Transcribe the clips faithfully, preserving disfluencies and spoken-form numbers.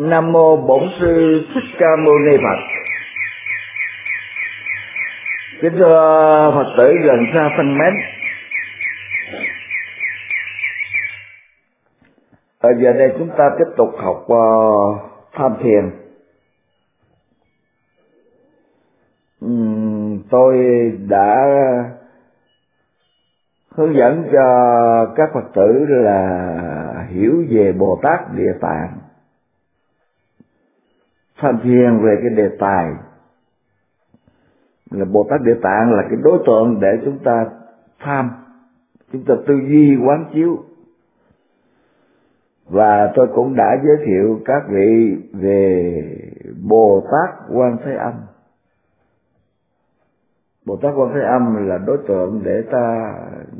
Nam mô Bổn Sư Thích Ca Mâu Ni Phật. Kính thưa Phật tử gần xa thân mến, ở giờ đây chúng ta tiếp tục học uh, tham thiền. Uhm, tôi đã hướng dẫn cho các Phật tử là hiểu về Bồ Tát Địa Tạng. Tham thiền về cái đề tài là Bồ Tát Địa Tạng là cái đối tượng để chúng ta tham, chúng ta tư duy quán chiếu. Và tôi cũng đã giới thiệu các vị về Bồ Tát Quan Thế Âm. Bồ Tát Quan Thế Âm là đối tượng để ta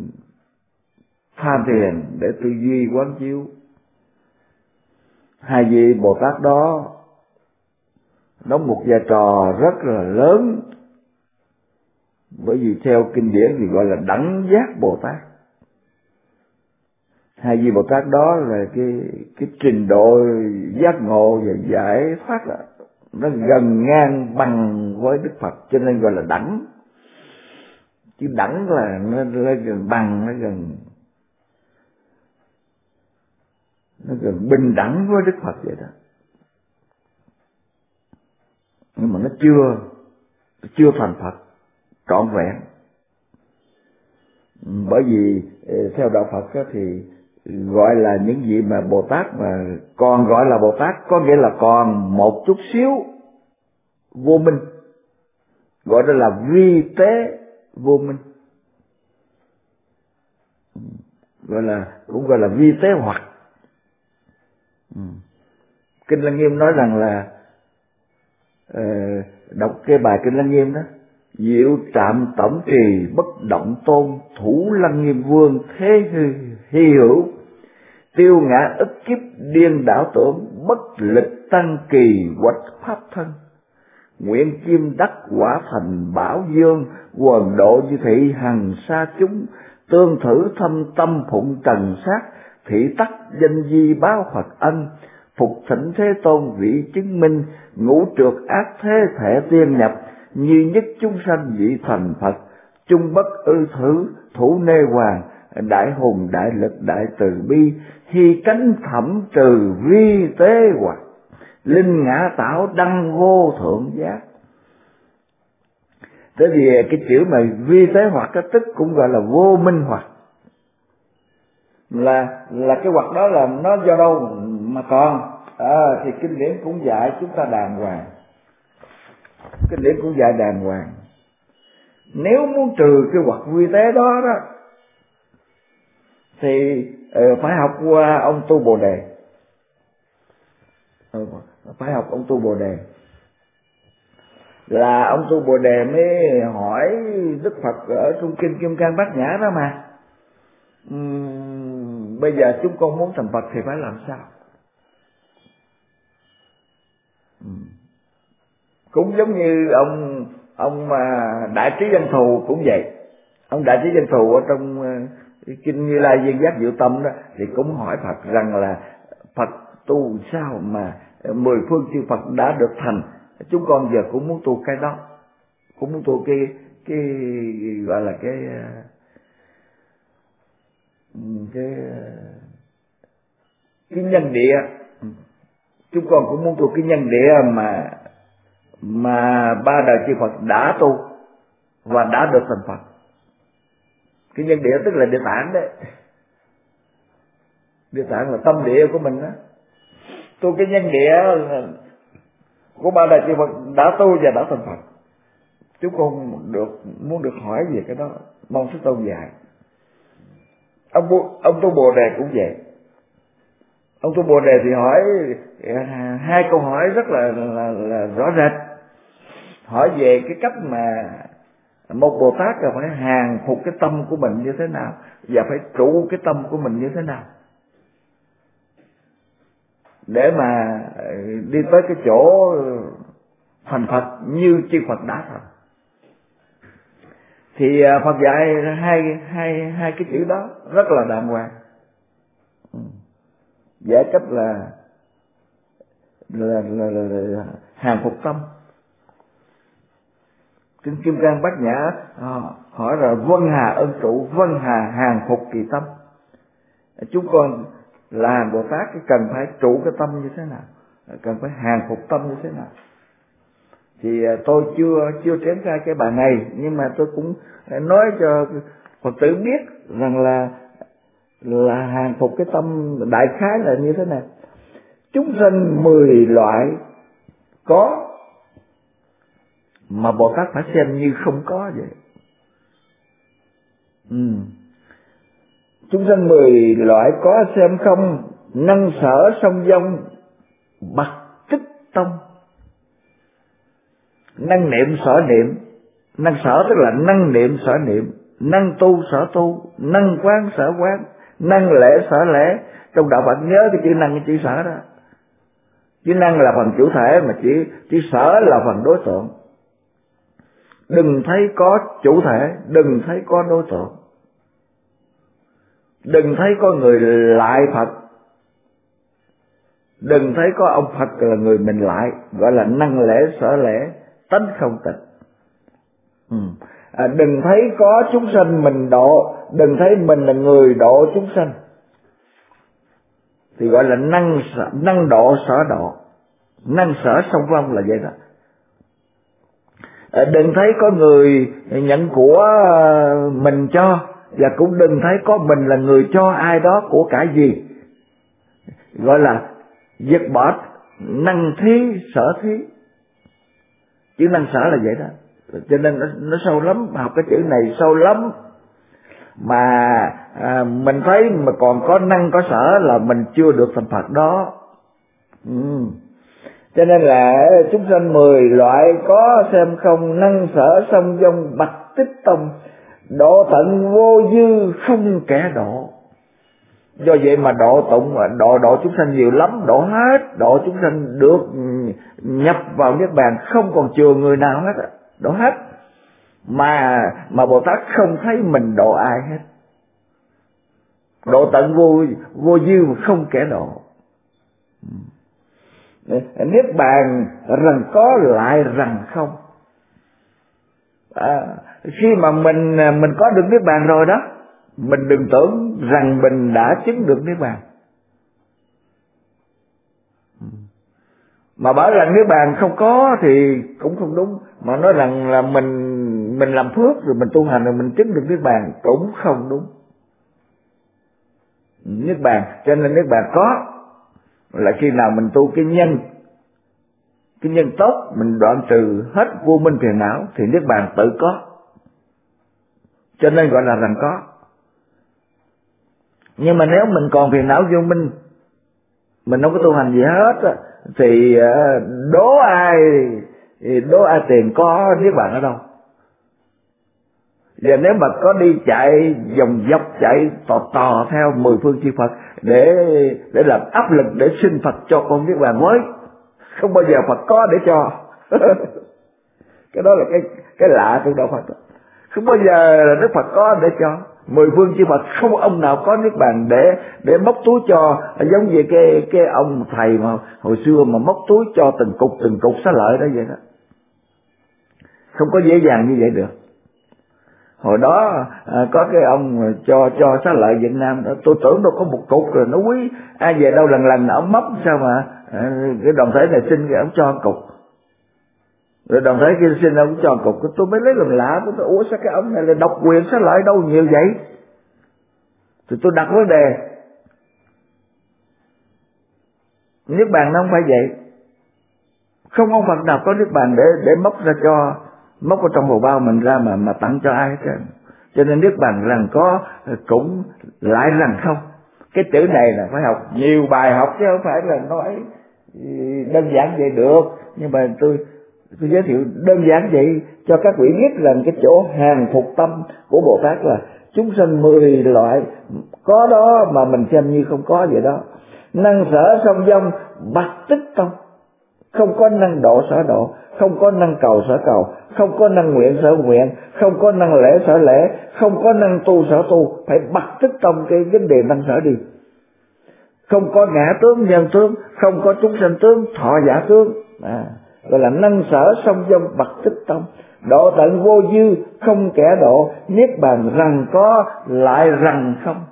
tham thiền, để tư duy quán chiếu. Hai vị Bồ Tát đó đóng một vai trò rất là lớn, bởi vì theo kinh điển thì gọi là đẳng giác Bồ Tát. Hai vị Bồ Tát đó là cái cái trình độ giác ngộ và giải thoát là nó gần ngang bằng với Đức Phật, cho nên gọi là đẳng. Chứ đẳng là nó, nó gần bằng, nó gần nó gần bình đẳng với Đức Phật vậy đó. Nhưng mà nó chưa chưa thành Phật trọn vẹn. Bởi vì theo đạo Phật đó thì gọi là những vị mà Bồ Tát mà còn gọi là Bồ Tát, có nghĩa là còn một chút xíu vô minh, gọi đó là vi tế vô minh, gọi là cũng gọi là vi tế hoặc. Kinh Lăng Nghiêm nói rằng là uh, đọc cái bài Kinh Lăng Nghiêm đó: diệu trạm tổng trì bất động tôn, thủ Lăng Nghiêm vương thế hy hữu, tiêu ngã ức kiếp điên đảo tưởng, bất lịch tăng kỳ quạch pháp thân, nguyện kim đắc quả thành bảo dương, quần độ như thị hằng sa chúng, tương thử thâm tâm phụng trần sát, thị tắc danh di báo Phật ân, phục thỉnh Thế Tôn vị chứng minh, ngũ trượt ác thế thể tiên nhập, như nhất chúng sanh vị thành Phật, chung bất ư thử thủ nê hoàng, đại hùng đại lực đại từ bi, hy cánh thẩm trừ vi tế hoặc, linh ngã tạo đăng vô thượng giác. Thế thì cái chữ mà vi tế hoặc cái tức cũng gọi là vô minh hoặc, là là cái hoặc đó là nó do đâu mà còn. À, thì kinh điển cũng dạy chúng ta đàng hoàng, kinh điển cũng dạy đàng hoàng. Nếu muốn trừ cái hoặc vi tế đó đó thì uh, phải học qua ông Tu Bồ Đề, uh, phải học ông Tu Bồ Đề. Là ông Tu Bồ Đề mới hỏi Đức Phật ở trong kinh Kim Cang Bát Nhã đó mà, uhm, bây giờ chúng con muốn thành Phật thì phải làm sao? uhm. Cũng giống như ông ông Đại Trí Văn Thù cũng vậy. Ông Đại Trí Văn Thù ở trong kinh Như Lai Viên Giác Diệu Tâm đó thì cũng hỏi Phật rằng là Phật tu sao mà mười phương chư Phật đã được thành, chúng con giờ cũng muốn tu cái đó, cũng muốn tu cái cái gọi là cái cái cái nhân địa. Chúng con cũng muốn tu cái nhân địa mà mà ba đời chư Phật đã tu và đã được thành Phật. Cái nhân địa tức là địa tạng đấy. Địa tạng là tâm địa của mình đó. Tu cái nhân địa của ba đời chư Phật đã tu và đã thành Phật. Chúng con được muốn được hỏi về cái đó, mong Thế Tôn dạy. Ông ông Tu Bồ Đề cũng vậy. Ông Tu Bồ Đề thì hỏi hai câu hỏi rất là, là, là rõ rệt. Hỏi về cái cách mà một Bồ Tát là phải hàng phục cái tâm của mình như thế nào, và phải trụ cái tâm của mình như thế nào để mà đi tới cái chỗ thành Phật như chư Phật đã thành. Thì Phật dạy hai hai hai cái chữ đó rất là đàng hoàng. Giải cách là là, là, là, là hàng phục tâm. Kinh Kim Cang Bát Nhã à, hỏi là vân hà ân trụ, vân hà hàng phục kỳ tâm. Chúng con là hàng Bồ Tát cần phải trụ cái tâm như thế nào, cần phải hàng phục tâm như thế nào. Thì tôi chưa chưa triển khai cái bài này, nhưng mà tôi cũng nói cho Phật tử biết rằng là là hàng phục cái tâm đại khái là như thế nào. Chúng sanh mười loại có, mà Bồ Tát phải xem như không có vậy. Ừ. Chúng sanh mười loại có xem không, năng sở song vong bậc tích tông. Năng niệm sở niệm, năng sở tức là năng niệm sở niệm, năng tu sở tu, năng quán sở quán, năng lễ sở lễ. Trong đạo Phật nhớ cái chữ năng cái chữ sở đó. Chữ năng là phần chủ thể, mà chữ chữ sở là phần đối tượng. Đừng thấy có chủ thể, đừng thấy có đối tượng. Đừng thấy có người lại Phật, đừng thấy có ông Phật là người mình lại, gọi là năng lễ sở lễ, tánh không tịch. Ừ. À, đừng thấy có chúng sanh mình độ, đừng thấy mình là người độ chúng sanh, thì gọi là năng năng độ sở độ, năng sở song vong là vậy đó. À, đừng thấy có người nhận của mình cho, và cũng đừng thấy có mình là người cho ai đó của cải gì, gọi là dứt bỏ năng thí sở thí. Chữ năng sở là vậy đó. Cho nên nó, nó sâu lắm, học cái chữ này sâu lắm. Mà à, mình thấy mà còn có năng có sở là mình chưa được thành Phật đó. Ừ. Cho nên là chúng sanh mười loại có xem không, năng sở song vong bậc tích tông, độ tận vô dư không kẻ độ. Do vậy mà độ tụng độ độ chúng sanh nhiều lắm, độ hết, độ chúng sanh được nhập vào niết bàn không còn chừa người nào hết, độ hết. Mà mà Bồ Tát không thấy mình độ ai hết. Độ tận vô vô dư không kẻ độ. Niết bàn rằng có lại rằng không. À, khi mà mình mình có được niết bàn rồi đó, mình đừng tưởng rằng mình đã chứng được niết bàn. Mà bảo rằng niết bàn không có thì cũng không đúng. Mà nói rằng là mình mình làm phước rồi mình tu hành rồi mình chứng được niết bàn cũng không đúng. Niết bàn, cho nên niết bàn có là khi nào mình tu cái nhân cái nhân tốt, mình đoạn trừ hết vô minh phiền não thì niết bàn tự có. Cho nên gọi là rằng có. Nhưng mà nếu mình còn phiền não vô minh, mình không có tu hành gì hết, thì đố ai đố ai tiền có niết bàn ở đâu. Và nếu mà có đi chạy vòng dốc, chạy tò tò theo mười phương chư Phật để để làm áp lực để xin Phật cho con niết bàn mới, không bao giờ Phật có để cho. Cái đó là cái cái lạ trong đạo Phật đó. Không bao giờ Đức Phật có để cho. Mười phương chư Phật không ông nào có niết bàn để để móc túi cho, giống như cái cái ông thầy mà hồi xưa mà móc túi cho từng cục từng cục xá lợi đó vậy đó. Không có dễ dàng như vậy được. Hồi đó à, có cái ông cho cho xá lợi Việt Nam đó, tôi tưởng đâu có một cục rồi nó quý, ai về đâu lần lần ông móc sao mà à, cái đoàn thể này xin cái ông cho một cục, rồi đoàn thể kia xin ông cho một cục, tôi mới lấy làm lạ, tôi nói ủa sao cái ông này là độc quyền xá lợi đâu nhiều vậy, thì tôi đặt vấn đề. Niết bàn nó không phải vậy, không ông Phật nào có niết bàn để để móc ra cho, móc ở trong hồ bao mình ra mà mà tặng cho ai hết. Cho nên niết bàn rằng có cũng lại rằng không. Cái chữ này là phải học nhiều bài học chứ không phải là nói đơn giản vậy được. Nhưng mà tôi tôi giới thiệu đơn giản vậy cho các vị biết rằng cái chỗ hàng phục tâm của Bồ Tát là chúng sanh mười loại có đó mà mình xem như không có vậy đó. Năng sở song vong bậc tích tông, không có năng độ sở độ, không có năng cầu sở cầu, không có năng nguyện sở nguyện, không có năng lễ sở lễ, không có năng tu sở tu, phải bậc tích tông cái vấn đề năng sở đi. không có ngã tướng nhân tướng, không có chúng sanh tướng thọ giả tướng, à, gọi là năng sở song dông bậc tích tông, độ tận vô dư không kẻ độ, niết bàn rằng có lại rằng không.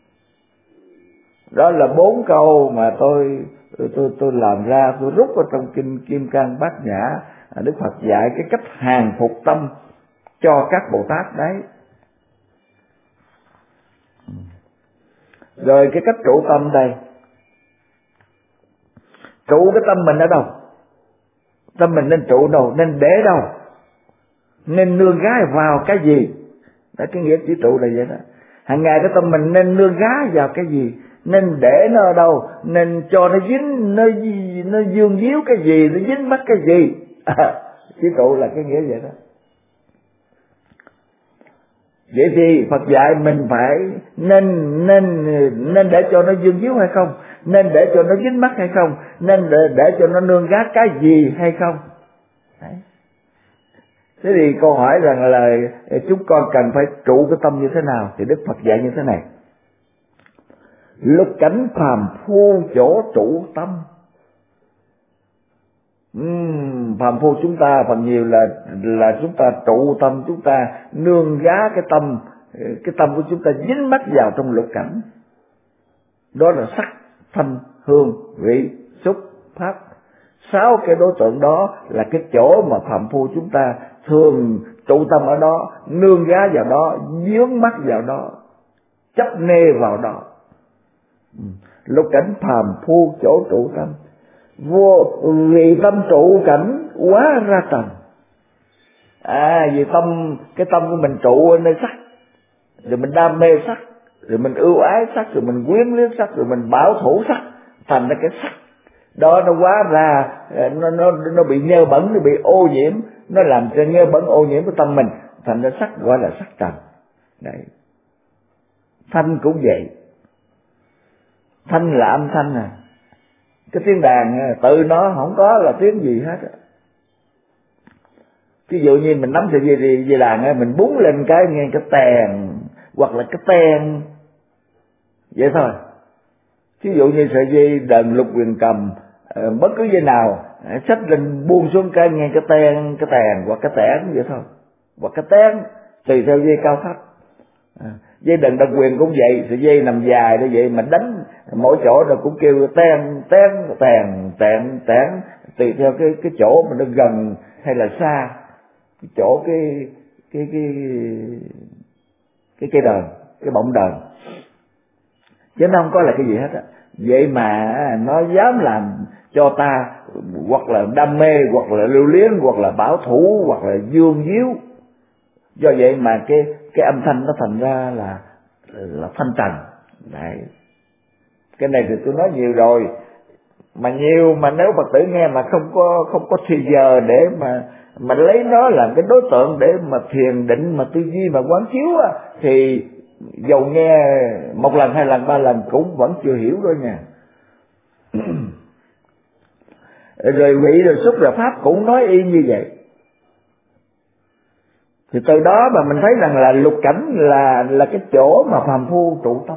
Đó là bốn câu mà tôi tôi tôi làm ra, tôi rút vào trong kinh Kim Cang Bát Nhã. Đức Phật dạy cái cách hàng phục tâm cho các Bồ Tát đấy. Rồi cái cách trụ tâm đây, trụ cái tâm mình ở đâu? Tâm mình nên trụ đâu? Nên để đâu? Nên nương gái vào cái gì? Đó, cái nghĩa chỉ trụ là vậy đó. Hàng ngày cái tâm mình nên nương gái vào cái gì? Nên để nó ở đâu? Nên cho nó dính, nó nó dương díu cái gì, nó dính mắc cái gì? À, chỉ trụ là cái nghĩa vậy đó. Vậy thì Phật dạy mình phải nên nên nên để cho nó dương díu hay không? Nên để cho nó dính mắc hay không? Nên để, để cho nó nương gác cái gì hay không? Đấy. Thế thì câu hỏi rằng là chúng con cần phải trụ cái tâm như thế nào? Thì Đức Phật dạy như thế này: lục cảnh phàm phu chỗ trụ tâm. Uhm, phàm phu chúng ta phần nhiều là là chúng ta trụ tâm, chúng ta nương gá cái tâm, cái tâm của chúng ta dính mắc vào trong lục cảnh. Đó là sắc, thanh, hương, vị, xúc, pháp. Sáu cái đối tượng đó là cái chỗ mà phàm phu chúng ta thường trụ tâm ở đó, nương gá vào đó, dướng mắt vào đó, chấp nê vào đó. Lục cảnh phàm phu chỗ trụ tâm, vô vì tâm trụ cảnh quá ra trần. À, vì tâm, cái tâm của mình trụ ở nơi sắc, rồi mình đam mê sắc, rồi mình ưu ái sắc, rồi mình quyến luyến sắc, rồi mình bảo thủ sắc, thành ra cái sắc đó nó quá ra, nó nó nó bị nhơ bẩn, nó bị ô nhiễm, nó làm cho nhơ bẩn ô nhiễm của tâm mình, thành ra sắc gọi là sắc trần. Đấy. Thanh cũng vậy. Thanh là âm thanh à. Cái tiếng đàn tự nó không có là tiếng gì hết. Ví dụ như mình nắm sợi dây thì dây đàn mình búng lên cái nghe cái tèn hoặc là cái ten vậy thôi. Ví dụ như sợi dây đờn lục huyền cầm, bất cứ dây nào xách lên buông xuống cái nghe cái ten, cái tèn hoặc cái tẻn vậy thôi, hoặc cái tén, tùy theo dây cao thấp. À, dây đờn độc quyền cũng vậy, sợi dây nằm dài như vậy mà đánh mỗi chỗ rồi cũng kêu ten ten tèn tẹn tẻn, tùy theo cái cái chỗ mà nó gần hay là xa, cái chỗ cái cái cái cái cây đờn, cái bọng đờn, chứ nó không có là cái gì hết á. Vậy mà nó dám làm cho ta hoặc là đam mê, hoặc là lưu luyến, hoặc là bảo thủ, hoặc là dương díu. Do vậy mà cái cái âm thanh nó thành ra là là thanh trần. Đấy. Cái này thì tôi nói nhiều rồi, mà nhiều mà nếu Phật tử nghe mà không có không có thì giờ để mà mà lấy nó làm cái đối tượng để mà thiền định, mà tư duy, mà quán chiếu á, thì dầu nghe một lần, hai lần, ba lần cũng vẫn chưa hiểu đâu nha. Rồi vị, rồi xúc, rồi pháp cũng nói y như vậy. Thì từ đó mà mình thấy rằng là lục cảnh là là cái chỗ mà phàm phu trụ tâm.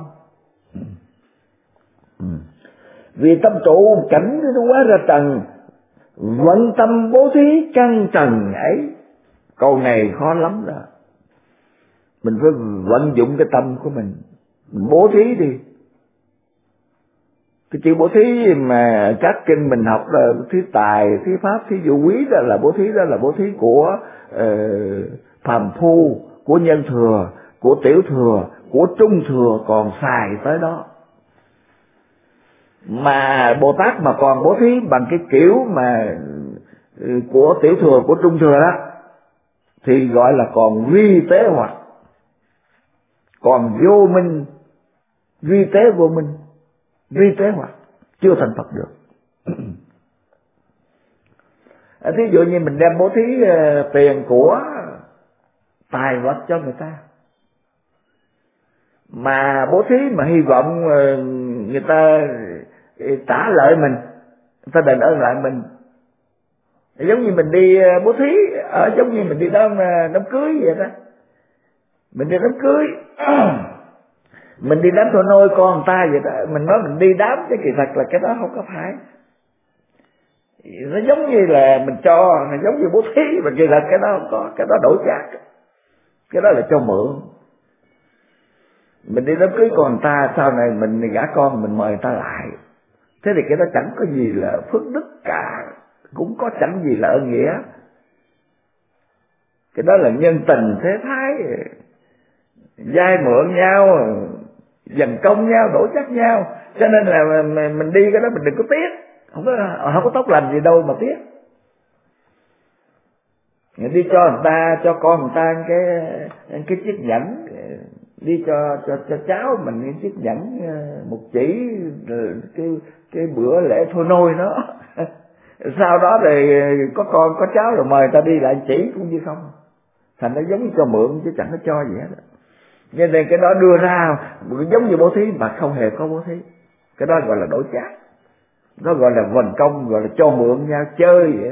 Vì tâm trụ cảnh nó quá ra trần, vận tâm bố thí căn trần ấy. Câu này khó lắm đó. Mình phải vận dụng cái tâm của mình, mình bố thí đi. Cái chữ bố thí mà các kinh mình học là thí tài, thí pháp, thí dụ quý, đó là bố thí, đó là bố thí của uh, phàm phu, của nhân thừa, của tiểu thừa, của trung thừa còn xài tới đó. Mà Bồ Tát mà còn bố thí bằng cái kiểu mà của tiểu thừa, của trung thừa đó, thì gọi là còn vi tế hoặc, còn vô minh, vi tế vô minh, vi tế hoặc, chưa thành Phật được. Thí dụ như mình đem bố thí uh, tiền của tài vật cho người ta, mà bố thí mà hy vọng uh, người ta trả lợi mình, người ta đền ơn lại mình. Giống như mình đi uh, bố thí, ở giống như mình đi đám uh, đám cưới vậy đó. Mình đi đám cưới Mình đi đám thôi nôi con người ta vậy đó, mình nói mình đi đám chứ kỳ thật là cái đó không có phải. Nó giống như là mình cho, nó giống như bố thí, mà kỳ thật cái đó không có, cái đó đổi chác, cái đó là cho mượn. Mình đi đám cưới con người ta, sau này mình gả con mình mời người ta lại, thế thì cái đó chẳng có gì là phước đức cả, cũng có chẳng gì là ơn nghĩa. Cái đó là nhân tình thế thái, vay mượn nhau, dần công nhau, đổ chắc nhau. Cho nên là mình đi cái đó mình đừng có tiếc, không có không có tốt lành gì đâu mà tiếc. Đi cho người ta, cho con người ta cái cái chiếc nhẫn, đi cho cho cho cháu mình cái chiếc nhẫn một chỉ, cái cái bữa lễ thôi nôi nó. Sau đó thì có con có cháu rồi mời ta đi lại chỉ cũng như không. Thành nó giống như cho mượn chứ chẳng có cho gì hết. Cho nên cái đó đưa ra giống như bố thí mà không hề có bố thí. Cái đó gọi là đổi chác. Nó gọi là vần công, gọi là cho mượn nhau chơi vậy.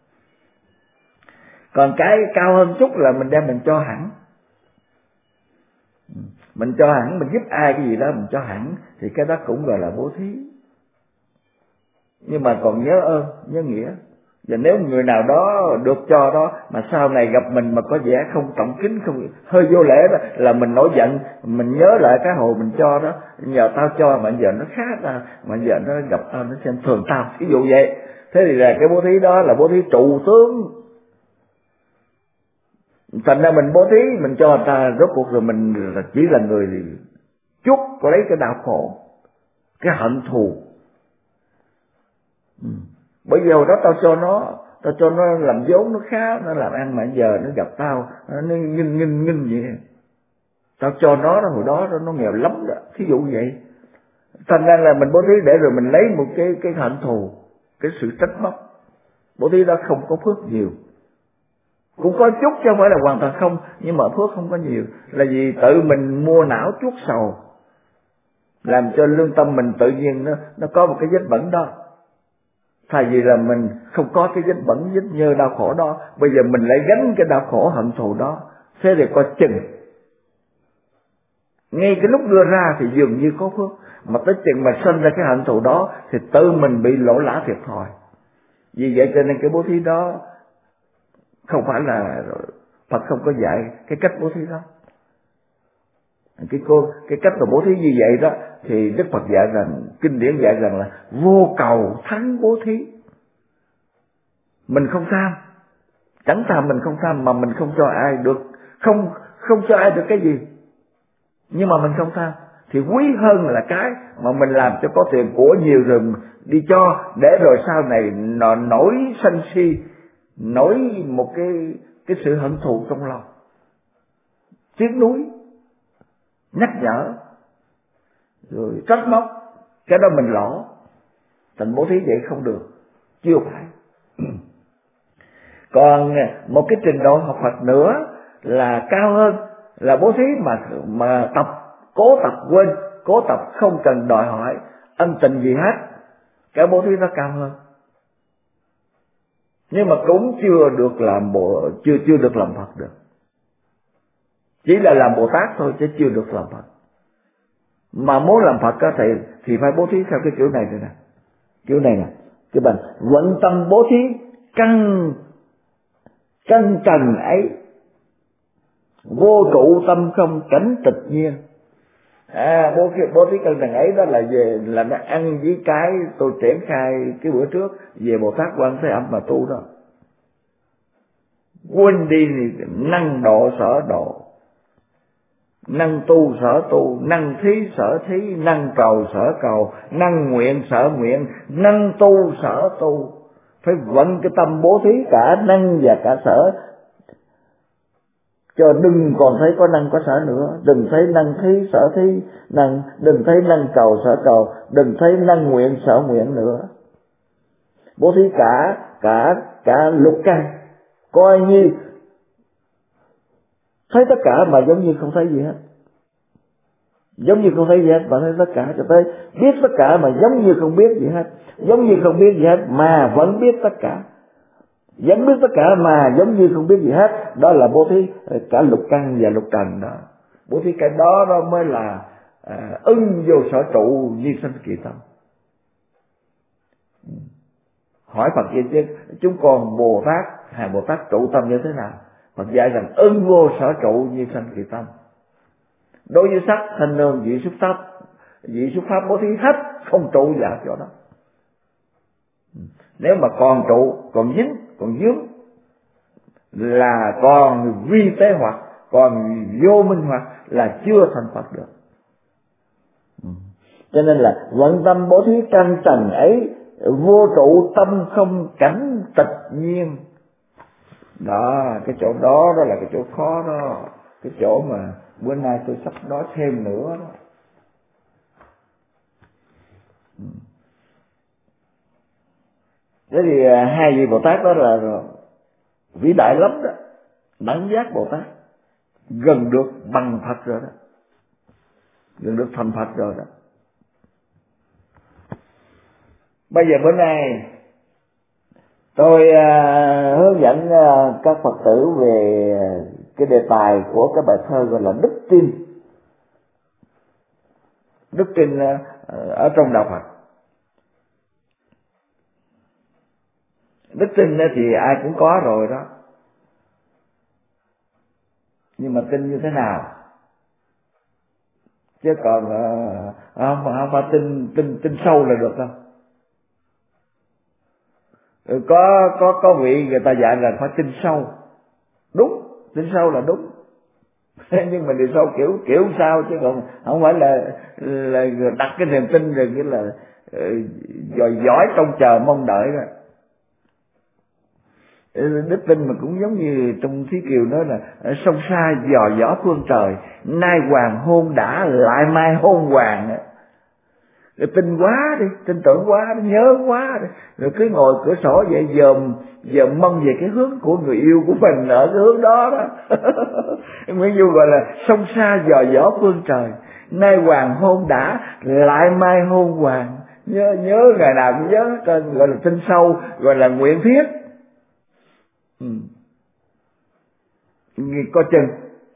Còn cái cao hơn chút là mình đem mình cho hẳn. Mình cho hẳn, mình giúp ai cái gì đó mình cho hẳn, thì cái đó cũng gọi là bố thí. Nhưng mà còn nhớ ơn, nhớ nghĩa. Và nếu người nào đó được cho đó mà sau này gặp mình mà có vẻ không trọng kính, không hơi vô lễ đó, là mình nổi giận, mình nhớ lại cái hồi mình cho đó, nhờ tao cho mà giờ nó khác ta, mà giờ nó gặp tao nó xem thường tao, ví dụ vậy. Thế thì là cái bố thí đó là bố thí trụ tướng. Thành ra mình bố thí, mình cho người ta, rốt cuộc rồi mình chỉ là người chuốc lấy cái đau khổ, cái hận thù. Ừ. Bởi vì hồi đó tao cho nó, tao cho nó làm vốn nó khá, nó làm ăn, mà giờ nó gặp tao nó nghinh nghinh nghinh vậy. Tao cho nó đó, hồi đó nó nghèo lắm đó, thí dụ vậy. Thành ra là mình bố thí để rồi mình lấy một cái cái hận thù, cái sự trách móc. Bố thí đó không có phước nhiều, cũng có chút chứ không phải là hoàn toàn không, nhưng mà phước không có nhiều. Là vì tự mình mua não chuốc sầu, làm cho lương tâm mình tự nhiên nó nó có một cái vết bẩn đó. Thay vì là mình không có cái vết bẩn, vết nhơ đau khổ đó, bây giờ mình lại gánh cái đau khổ hận thù đó. Thế thì coi chừng ngay cái lúc đưa ra thì dường như có phước, mà tới chừng mà sinh ra cái hận thù đó thì tự mình bị lỗ lã thiệt thòi. Vì vậy cho nên cái bố thí đó không phải là Phật không có dạy cái cách bố thí đó. Cái cô cái cách mà bố thí như vậy đó thì Đức Phật dạy rằng, kinh điển dạy rằng là vô cầu thắng bố thí. Mình không tham, chẳng tham, mình không tham mà mình không cho ai được, không không cho ai được cái gì, nhưng mà mình không tham thì quý hơn là cái mà mình làm cho có tiền của nhiều rồi đi cho, để rồi sau này nó nổi sân si, nổi một cái cái sự hận thù trong lòng, tiếc nuối, nhắc nhở, rồi trách móc, cái đó mình lỗ. Thành bố thí vậy không được, chưa phải. Còn một cái trình độ học Phật nữa là cao hơn, là bố thí mà mà tập, cố tập quên, cố tập không cần đòi hỏi ân tình gì hết, cái bố thí nó cao hơn. Nhưng mà cũng chưa được làm bộ, chưa chưa được làm Phật được. Chỉ là làm Bồ Tát thôi chứ chưa được làm Phật. Mà muốn làm Phật á thì thì phải bố thí theo cái kiểu này rồi nè. Kiểu này nè, cái bằng vận tâm bố thí căn căn trần ấy, vô trụ tâm không cảnh tịch nhiên. À, bố thí bố thí căn trần ấy đó là về là nó ăn với cái tôi triển khai cái bữa trước về Bồ Tát Quan Thế Âm mà tu đó. Quên đi thì năng độ sở độ, năng tu sở tu, năng thí sở thí, năng cầu sở cầu, năng nguyện sở nguyện, năng tu sở tu. Phải vận cái tâm bố thí cả năng và cả sở, cho đừng còn thấy có năng có sở nữa. Đừng thấy năng thí sở thí, năng, đừng thấy năng cầu sở cầu, đừng thấy năng nguyện sở nguyện nữa. Bố thí cả cả cả lục căn, coi như thấy tất cả mà giống như không thấy gì hết, giống như không thấy gì hết mà thấy tất cả, cho tới biết tất cả mà giống như không biết gì hết, giống như không biết gì hết mà vẫn biết tất cả, vẫn biết tất cả mà giống như không biết gì hết. Đó là bố thí cả lục căn và lục trần đó. Bố thí cái đó đó mới là à, ưng vô sở trụ như sanh kỳ tâm. Hỏi Phật vậy chứ chúng con Bồ Tát, Hàng Bồ Tát trụ tâm như thế nào? Phật dạy rằng ưng vô sở trụ như sanh kỳ tâm. Đối với sắc thanh nương vị xúc pháp, vị xúc pháp bố thí hết không trụ vào chỗ đó. Nếu mà còn trụ, còn dính, còn dướng là còn vi tế hoặc, còn vô minh hoặc, là chưa thành Phật được. Cho nên là vận tâm bố thí căn trần ấy, vô trụ tâm không cảnh tịch nhiên. Đó, cái chỗ đó đó là cái chỗ khó đó, cái chỗ mà bữa nay tôi sắp nói thêm nữa đó. Thế thì hai vị Bồ Tát đó là vĩ đại lắm đó, đẳng giác Bồ Tát, gần được bằng Phật rồi đó, gần được thành Phật rồi đó. Bây giờ bữa nay tôi uh, hướng dẫn uh, các Phật tử về cái đề tài của cái bài thơ gọi là đức tin. Đức tin uh, ở trong đạo Phật. Đức tin thì ai cũng có rồi đó, nhưng mà tin như thế nào? Chứ còn uh, không, không phải tin tin tin sâu là được đâu. Có có có vị người ta dạy là phải tin sâu, đúng, tin sâu là đúng. Nhưng mà tin sâu kiểu kiểu sao, chứ còn không phải là là đặt cái niềm tin rồi nghĩa là dòi dõi trông chờ mong đợi rồi. Đức tin mà cũng giống như trong Thí Kiều nói là sông xa dò dõ phương trời, nay hoàng hôn đã lại mai hôn hoàng. Rồi tin quá đi, tin tưởng quá đi, nhớ quá đi, rồi cứ ngồi cửa sổ vậy dòm dòm mong về cái hướng của người yêu của mình ở cái hướng đó đó. Nguyễn Du gọi là sông xa dò dõ phương trời, nay hoàng hôn đã lại mai hôn hoàng. Nhớ nhớ ngày nào cũng nhớ, gọi là tin sâu, gọi là nguyện thiết. Ừ. Có chừng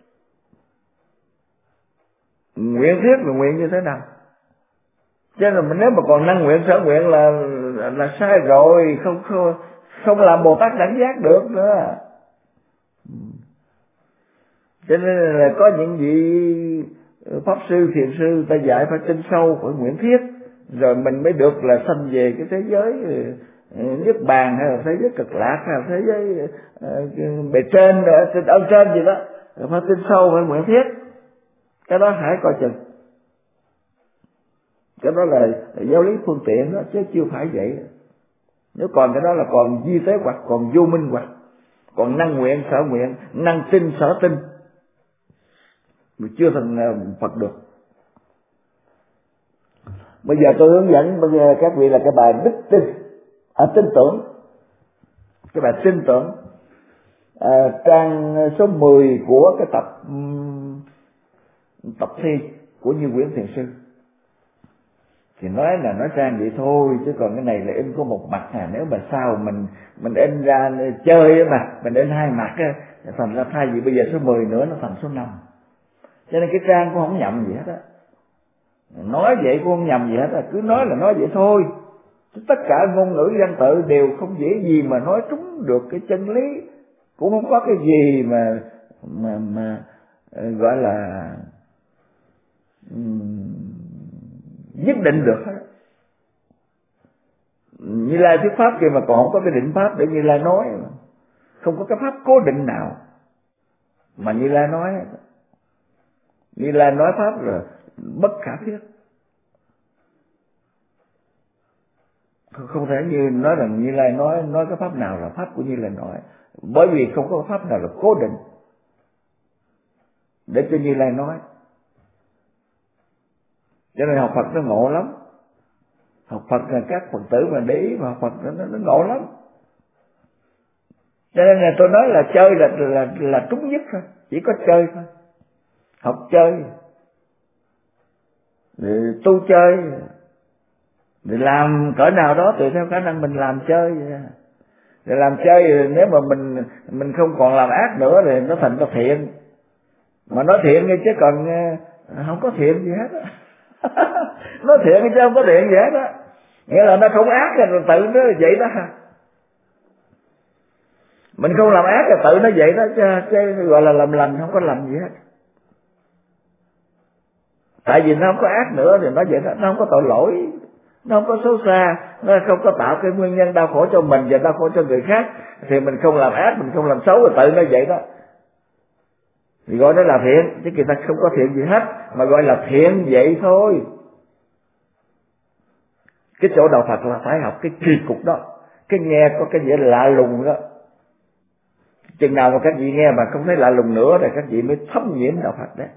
nguyện thiết là nguyện như thế nào? Cho nên mà nếu mà còn năng nguyện sở nguyện là là, là sai rồi, không không không làm Bồ Tát đẳng giác được nữa. Cho nên là có những vị pháp sư thiền sư ta dạy phải tin sâu, phải nguyện thiết, rồi mình mới được là sanh về cái thế giới Niết Bàn hay là thế giới Cực Lạc hay là thế giới uh, bề trên rồi trên ơn trên gì đó, phải tin sâu, phải nguyện thiết. Cái đó hãy coi chừng. Cái đó là giáo lý phương tiện đó, chứ chưa phải vậy. Nếu còn cái đó là còn di tế hoặc, còn vô minh hoặc, còn năng nguyện sở nguyện, năng tin sở tin, mà chưa thành Phật được. Bây giờ tôi hướng dẫn bây giờ các vị là cái bài đức tin, à, tin tưởng. Cái bài tin tưởng, à, trang số mười của cái tập tập thi của Như Nguyễn Thiền Sư. Thì nói là nói trang vậy thôi, chứ còn cái này là in có một mặt à. Nếu mà sao mình mình in ra chơi mà mình in hai mặt á, thành ra thay vì bây giờ số mười nữa nó thành số năm. Cho nên cái trang cũng không nhầm gì hết á, nói vậy cũng không nhầm gì hết á, cứ nói là nói vậy thôi. Tất cả ngôn ngữ văn tự đều không dễ gì mà nói trúng được cái chân lý, cũng không có cái gì mà mà mà gọi là um, nhất định được hết. Như Lai thuyết pháp kia mà còn không có cái định pháp để Như Lai nói, không có cái pháp cố định nào mà Như Lai nói. Như Lai nói pháp là bất khả thiết, không thể như nói rằng Như Lai nói nói cái pháp nào là pháp của Như Lai nói, bởi vì không có pháp nào là cố định để cho Như Lai nói. Cho nên học Phật nó ngộ lắm. Học Phật là các Phật tử mà để ý mà học Phật nó, nó ngộ lắm. Cho nên là tôi nói là chơi là là là trúng nhất thôi, chỉ có chơi thôi. Học chơi, để tu chơi, để làm cỡ nào đó tùy theo khả năng mình làm chơi. Để làm chơi, nếu mà mình mình không còn làm ác nữa thì nó thành có thiện. Mà nói thiện nghe chứ còn không có thiện gì hết á. Nó thiện chứ không có thiện gì hết á, nghĩa là nó không ác rồi tự nó vậy đó. Mình không làm ác rồi tự nó vậy đó, chứ, chứ gọi là làm lành không có làm gì hết. Tại vì nó không có ác nữa thì nó vậy đó, nó không có tội lỗi, nó không có xấu xa, nó không có tạo cái nguyên nhân đau khổ cho mình và đau khổ cho người khác, thì mình không làm ác, mình không làm xấu rồi tự nó vậy đó, thì gọi nó là thiện, chứ người ta không có thiện gì hết, mà gọi là thiện vậy thôi. Cái chỗ đạo Phật là phải học cái kỳ cục đó, cái nghe có cái gì lạ lùng đó. Chừng nào mà các vị nghe mà không thấy lạ lùng nữa thì các vị mới thấm nhiễm đạo Phật đấy.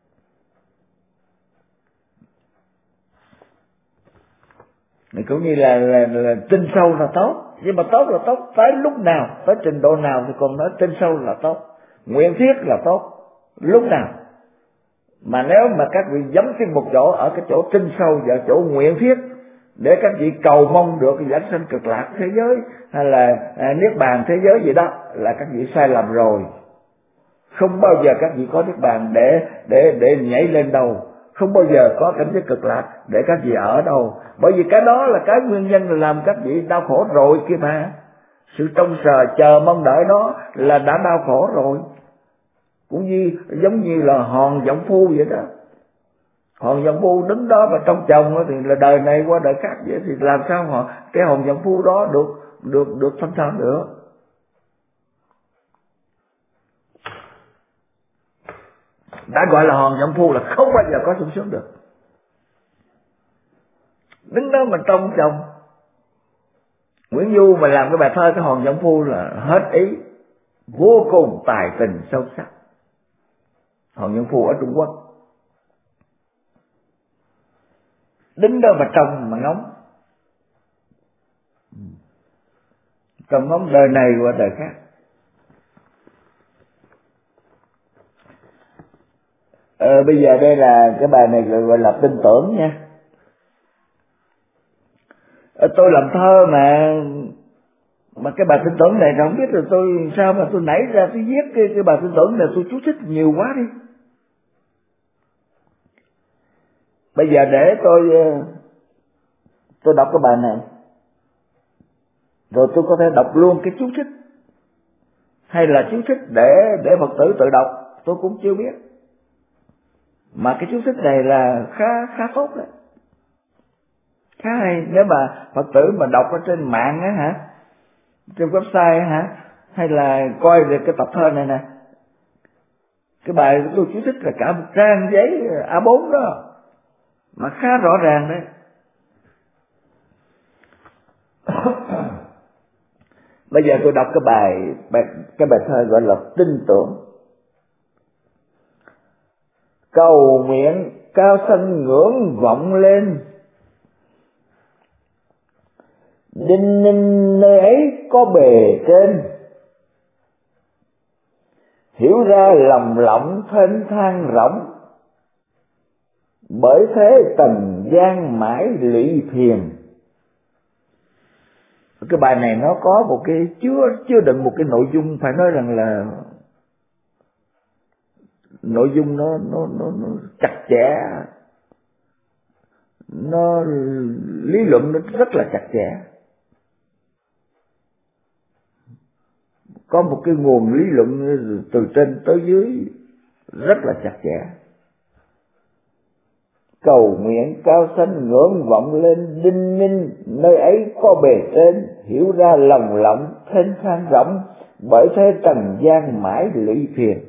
Mình cũng như là, là, là tin sâu là tốt, nhưng mà tốt là tốt tới lúc nào, tới trình độ nào thì còn nói tin sâu là tốt, nguyện thiết là tốt lúc nào. Mà nếu mà các vị dấn trên một chỗ ở cái chỗ tin sâu và chỗ nguyện thiết để các vị cầu mong được giảng sanh cực lạc thế giới hay là à, niết bàn thế giới gì đó, là các vị sai lầm rồi. Không bao giờ các vị có niết bàn để để để nhảy lên đâu, không bao giờ có cảnh giới cực lạc để các vị ở đâu, bởi vì cái đó là cái nguyên nhân làm các vị đau khổ rồi kia mà. Sự trông chờ chờ mong đợi đó là đã đau khổ rồi. Cũng như giống như là hòn dõng phu vậy đó, hòn dõng phu đứng đó mà trong chồng thì là đời này qua đời khác vậy, thì làm sao họ cái hòn dõng phu đó được được được thanh thản được. Đã gọi là hòn dõng phu là không bao giờ có sung sướng được, đứng đó mà trong chồng. Nguyễn Du mà làm cái bài thơ cái hòn dõng phu là hết ý, vô cùng tài tình sâu sắc. Hòn dõng phu ở Trung Quốc, đứng đó mà trông mà ngóng, trông ngóng đời này qua đời khác. Ờ, bây giờ đây là cái bài này gọi là tin tưởng nha. Ờ, tôi làm thơ mà mà cái bài tin tưởng này không biết là tôi sao mà tôi nảy ra tôi viết cái cái bài tin tưởng này, tôi chú thích nhiều quá đi. Bây giờ để tôi tôi đọc cái bài này rồi tôi có thể đọc luôn cái chú thích, hay là chú thích để để Phật tử tự đọc, tôi cũng chưa biết. Mà cái chú thích này là khá khá tốt đấy, khá hay. Nếu mà Phật tử mà đọc ở trên mạng á hả, trên website hả, hay là coi được cái tập thơ này nè, cái bài tôi chú thích là cả một trang giấy A bốn đó, mà khá rõ ràng đấy. Bây giờ tôi đọc cái bài, bài cái bài thơ gọi là tin tưởng. Cầu nguyện cao sanh ngưỡng vọng lên, đinh ninh nơi ấy có bề trên, hiểu ra lòng lộng thênh thang rỗng, bởi thế trần gian mãi lụy phiền. Cái bài này nó có một cái chứa chứa đựng một cái nội dung phải nói rằng là nội dung nó nó nó, nó chặt chẽ, nó lý luận nó rất là chặt chẽ, có một cái nguồn lý luận từ trên tới dưới rất là chặt chẽ. Cầu nguyện cao sanh ngưỡng vọng lên, đinh ninh nơi ấy có bề trên, hiểu ra lòng lộng thênh thang rỗng, bởi thế trần gian mãi lụy phiền.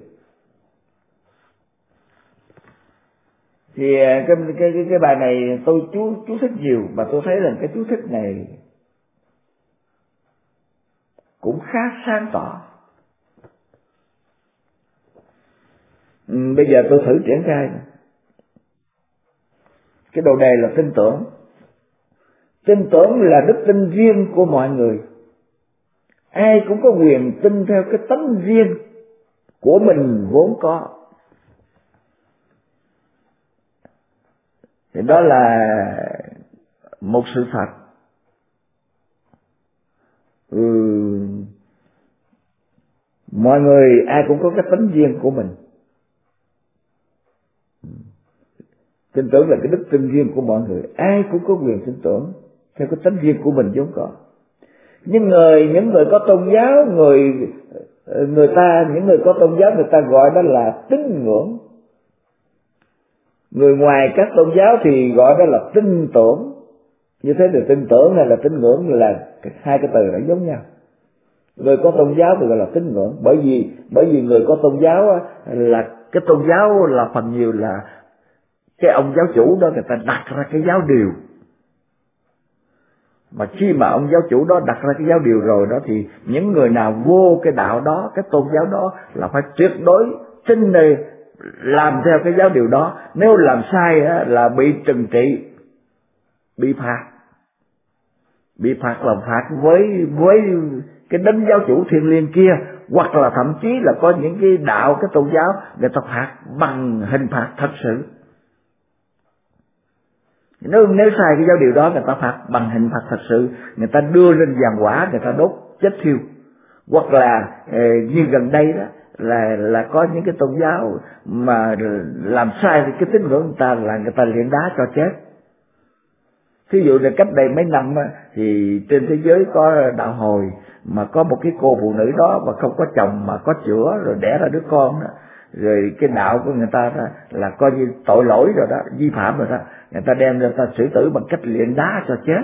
Thì cái cái cái, cái bài này tôi chú chú thích nhiều, mà tôi thấy rằng cái chú thích này cũng khá sáng tỏ. Ừ, bây giờ tôi thử triển khai này. Cái đầu đề là tin tưởng. Tin tưởng là đức tin riêng của mọi người. Ai cũng có quyền tin theo cái tánh riêng của mình vốn có. Thì đó là một sự thật. Ừ, mọi người ai cũng có cái tánh riêng của mình. Tin tưởng là cái đức tin riêng của mọi người, ai cũng có quyền tin tưởng theo cái tánh riêng của mình vốn có. Nhưng người những người có tôn giáo, người người ta những người có tôn giáo người ta gọi đó là tín ngưỡng. Người ngoài các tôn giáo thì gọi đó là tin tưởng. Như thế thì tin tưởng hay là tín ngưỡng là hai cái từ lại giống nhau. Người có tôn giáo thì gọi là tín ngưỡng, bởi vì bởi vì người có tôn giáo là cái tôn giáo là phần nhiều là cái ông giáo chủ đó người ta đặt ra cái giáo điều. Mà khi mà ông giáo chủ đó đặt ra cái giáo điều rồi đó thì những người nào vô cái đạo đó, cái tôn giáo đó là phải tuyệt đối tin này làm theo cái giáo điều đó. Nếu làm sai á, là bị trừng trị, bị phạt, bị phạt là phạt với với cái đấng giáo chủ thiêng liêng kia, hoặc là thậm chí là có những cái đạo, cái tôn giáo người ta phạt bằng hình phạt thật sự. Nếu nếu sai cái giáo điều đó người ta phạt bằng hình phạt thật sự, người ta đưa lên giàn quả, người ta đốt chết thiêu. Hoặc là như gần đây đó là là có những cái tôn giáo mà làm sai thì cái tín ngưỡng người ta là người ta liền đá cho chết. Thí dụ là cách đây mấy năm thì trên thế giới có đạo hồi mà có một cái cô phụ nữ đó mà không có chồng mà có chữa rồi đẻ ra đứa con đó, rồi cái đạo của người ta đó là coi như tội lỗi rồi đó, vi phạm rồi đó, người ta đem người ta xử tử bằng cách liền đá cho chết.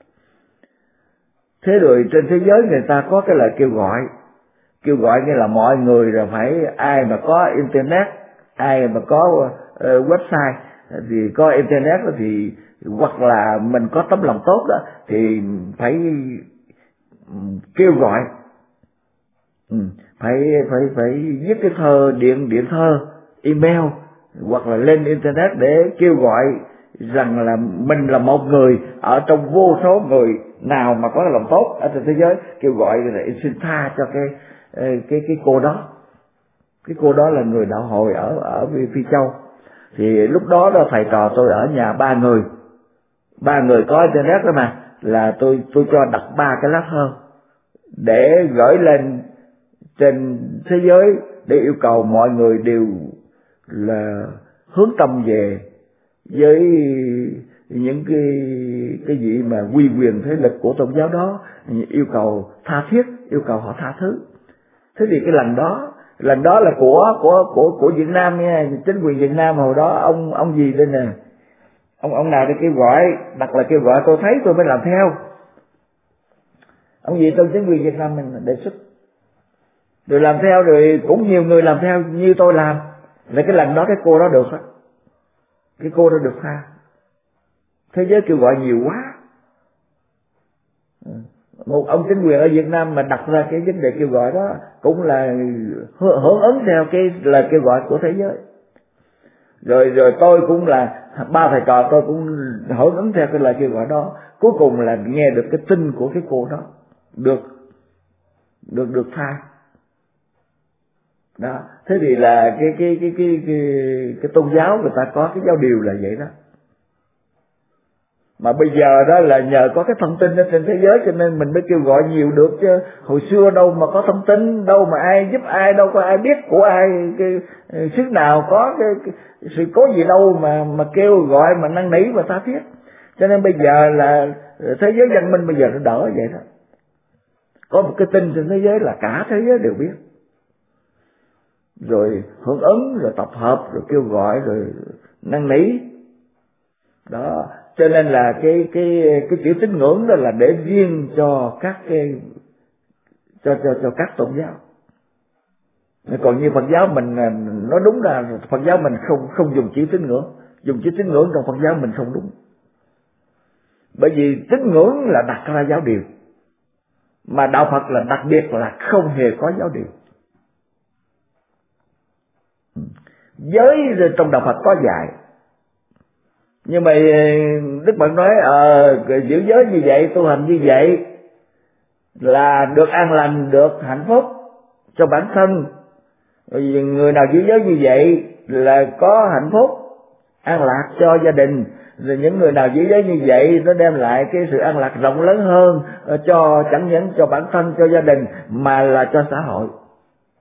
Thế rồi trên thế giới người ta có cái lời kêu gọi, kêu gọi nghĩa là mọi người là phải, ai mà có internet, ai mà có uh, website thì có internet đó thì hoặc là mình có tấm lòng tốt đó thì phải kêu gọi, ừ, phải phải phải viết cái thơ, điện điện thơ, email hoặc là lên internet để kêu gọi rằng là mình là một người ở trong vô số người nào mà có lòng tốt ở trên thế giới, kêu gọi là xin tha cho cái cái cái cô đó. Cái cô đó là người đạo hồi ở ở Phi Châu. Thì lúc đó đó thầy trò tôi ở nhà ba người, ba người có internet đó mà, là tôi tôi cho đặt ba cái lá thơ để gửi lên trên thế giới để yêu cầu mọi người đều là hướng tâm về với những cái cái gì mà quy quyền thế lực của tôn giáo đó, yêu cầu tha thiết, yêu cầu họ tha thứ. Thế thì cái lần đó lần đó là của của của của Việt Nam nha, chính quyền Việt Nam hồi đó ông ông gì đây nè, ông ông nào để kêu gọi, đặt là kêu gọi, tôi thấy tôi mới làm theo. Ông gì trong chính quyền Việt Nam mình đề xuất rồi làm theo, rồi cũng nhiều người làm theo như tôi làm. Là cái lần đó cái cô đó được á, cái cô đó được tha. Thế giới kêu gọi nhiều quá, một ông chính quyền ở Việt Nam mà đặt ra cái vấn đề kêu gọi đó cũng là hưởng ứng theo cái lời kêu gọi của thế giới. Rồi rồi tôi cũng là ba thầy trò tôi cũng hưởng ứng theo cái lời kêu gọi đó. Cuối cùng là nghe được cái tin của cái cô đó được được được tha. Đó, thế thì là cái cái cái cái cái cái tôn giáo người ta có cái giáo điều là vậy đó. Mà bây giờ đó là nhờ có cái thông tin ở trên thế giới cho nên mình mới kêu gọi nhiều được, chứ hồi xưa đâu mà có thông tin, đâu mà ai giúp ai, đâu có ai biết của ai, cái sức nào có cái, cái sự cố gì đâu mà mà kêu gọi mà năn nỉ và tha thiết. Cho nên bây giờ là thế giới văn minh bây giờ nó đỡ vậy đó. Có một cái tin trên thế giới là cả thế giới đều biết, rồi hưởng ứng, rồi tập hợp, rồi kêu gọi, rồi năn nỉ đó. Cho nên là cái cái cái chữ tín ngưỡng đó là để riêng cho các cái cho cho cho các tôn giáo. Còn như Phật giáo mình nói đúng là Phật giáo mình không không dùng chữ tín ngưỡng, dùng chữ tín ngưỡng trong Phật giáo mình không đúng. Bởi vì tín ngưỡng là đặt ra giáo điều, mà đạo Phật là đặc biệt là không hề có giáo điều. Giới trong đạo Phật có dạy, nhưng mà Đức Phật nói ờ giữ giới như vậy, tu hành như vậy là được an lành, được hạnh phúc cho bản thân. Người nào giữ giới như vậy là có hạnh phúc, an lạc cho gia đình. Rồi những người nào giữ giới như vậy nó đem lại cái sự an lạc rộng lớn hơn cho chẳng những cho bản thân, cho gia đình mà là cho xã hội.